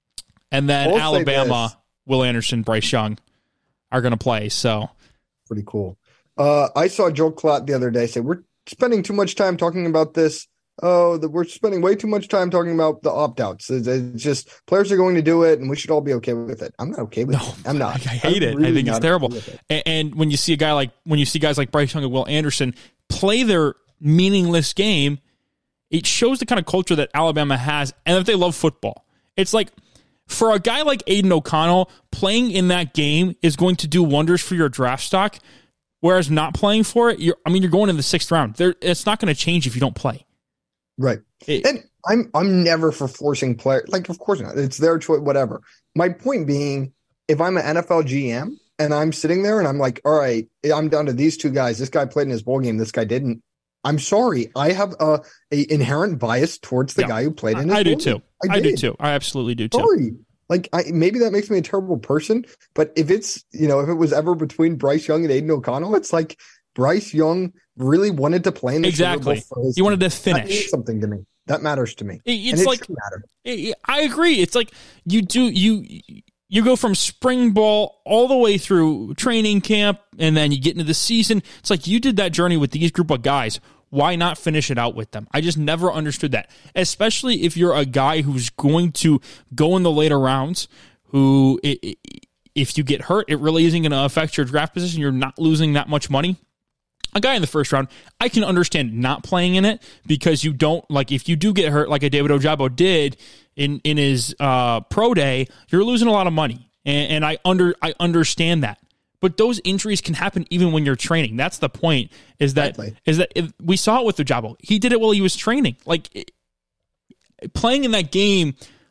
and then I'll Alabama, Will Anderson, Bryce Young are going to play. So pretty cool. Uh, I saw Joe Klatt the other day say we're spending too much time talking about this. Oh, the, we're spending way too much time talking about the opt-outs. It's, it's just players are going to do it, and we should all be okay with it. I'm not okay with no, it. I'm not. I hate I'm it. really I think it's terrible. It. And, and when you see a guy like when you see guys like Bryce Young and Will Anderson play their meaningless game, it shows the kind of culture that Alabama has, and that they love football. It's like for a guy like Aiden O'Connell, playing in that game is going to do wonders for your draft stock. Whereas not playing for it, you're, I mean, you're going in the sixth round. There, it's not going to change if you don't play. Right. It, and I'm I'm never for forcing players. Like, of course not. It's their choice, whatever. My point being, if I'm an N F L G M and I'm sitting there and I'm like, all right, I'm down to these two guys. This guy played in his bowl game. This guy didn't. I'm sorry. I have a, a inherent bias towards the yeah, guy who played in his I bowl do too. game. I, I do too. I absolutely do too. Sorry. Like, I, maybe that makes me a terrible person, but if it's, you know, if it was ever between Bryce Young and Aiden O'Connell, it's like Bryce Young really wanted to play in the exactly. for his he wanted to finish. That means something to me. That matters to me. It, it's and it like, matter. It, I agree. It's like you do, you, you go from spring ball all the way through training camp, and then you get into the season. It's like you did that journey with these group of guys. why not finish it out with them? I just never understood that, especially if you're a guy who's going to go in the later rounds, who, if you get hurt, it really isn't going to affect your draft position. You're not losing that much money. A guy in the first round, I can understand not playing in it because you don't, like, if you do get hurt like a David Ojabo did in, in his uh, pro day, you're losing a lot of money. And, and I under I understand that. But those injuries can happen even when you're training. That's the point, is that, exactly. is that if, we saw it with Ojabo. He did it while he was training. Like, it, playing in that game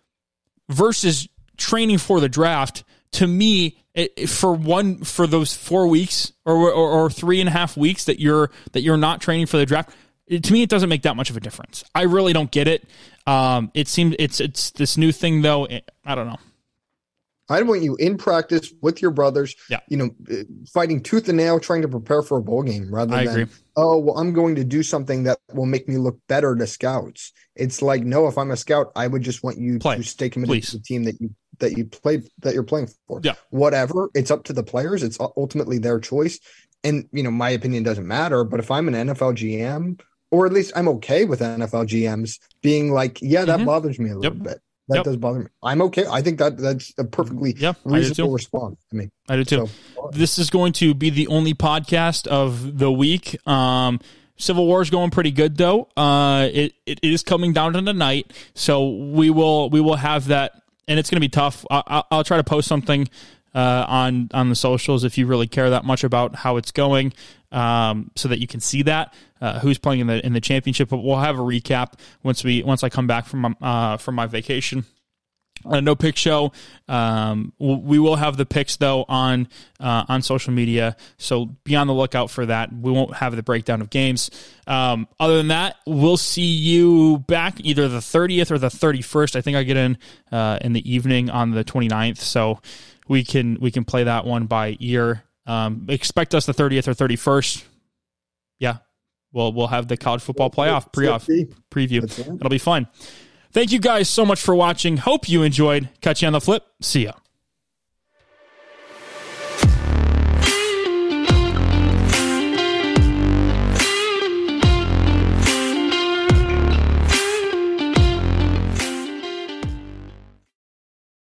versus training for the draft, to me, it, for one for those four weeks or, or or three and a half weeks that you're that you're not training for the draft, it, to me it doesn't make that much of a difference. I really don't get it. Um, it seems it's it's this new thing though. It, I don't know. I want you in practice with your brothers, yeah. you know, fighting tooth and nail, trying to prepare for a bowl game rather I than, agree. oh, well, I'm going to do something that will make me look better to scouts. It's like, no, if I'm a scout, I would just want you Play. to stay committed Please. to the team that you that you play that you're playing for. Yeah. Whatever. It's up to the players. It's ultimately their choice. And, you know, my opinion doesn't matter. But if I'm an N F L G M, or at least I'm okay with N F L G Ms being like, yeah, that mm-hmm. bothers me a little yep. bit. That yep. does bother me. I'm okay. I think that that's a perfectly yep, reasonable response. I mean, I do too. So, this is going to be the only podcast of the week. Um, Civil War is going pretty good though. Uh, it it is coming down to the night, so we will we will have that, and it's going to be tough. I, I'll try to post something uh, on on the socials if you really care that much about how it's going, um, so that you can see that. Uh, who's playing in the in the championship? But we'll have a recap once we once I come back from my, uh, from my vacation. A no pick show. Um, we will have the picks though on uh, on social media, so be on the lookout for that. We won't have the breakdown of games. Um, other than that, we'll see you back either the thirtieth or the thirty-first. I think I get in uh, in the evening on the twenty-ninth, so we can we can play that one by ear. Um, expect us the thirtieth or thirty-first. Yeah. We'll, we'll have the college football playoff pre-off preview. It'll be fun. Thank you guys so much for watching. Hope you enjoyed. Catch you on the flip. See ya.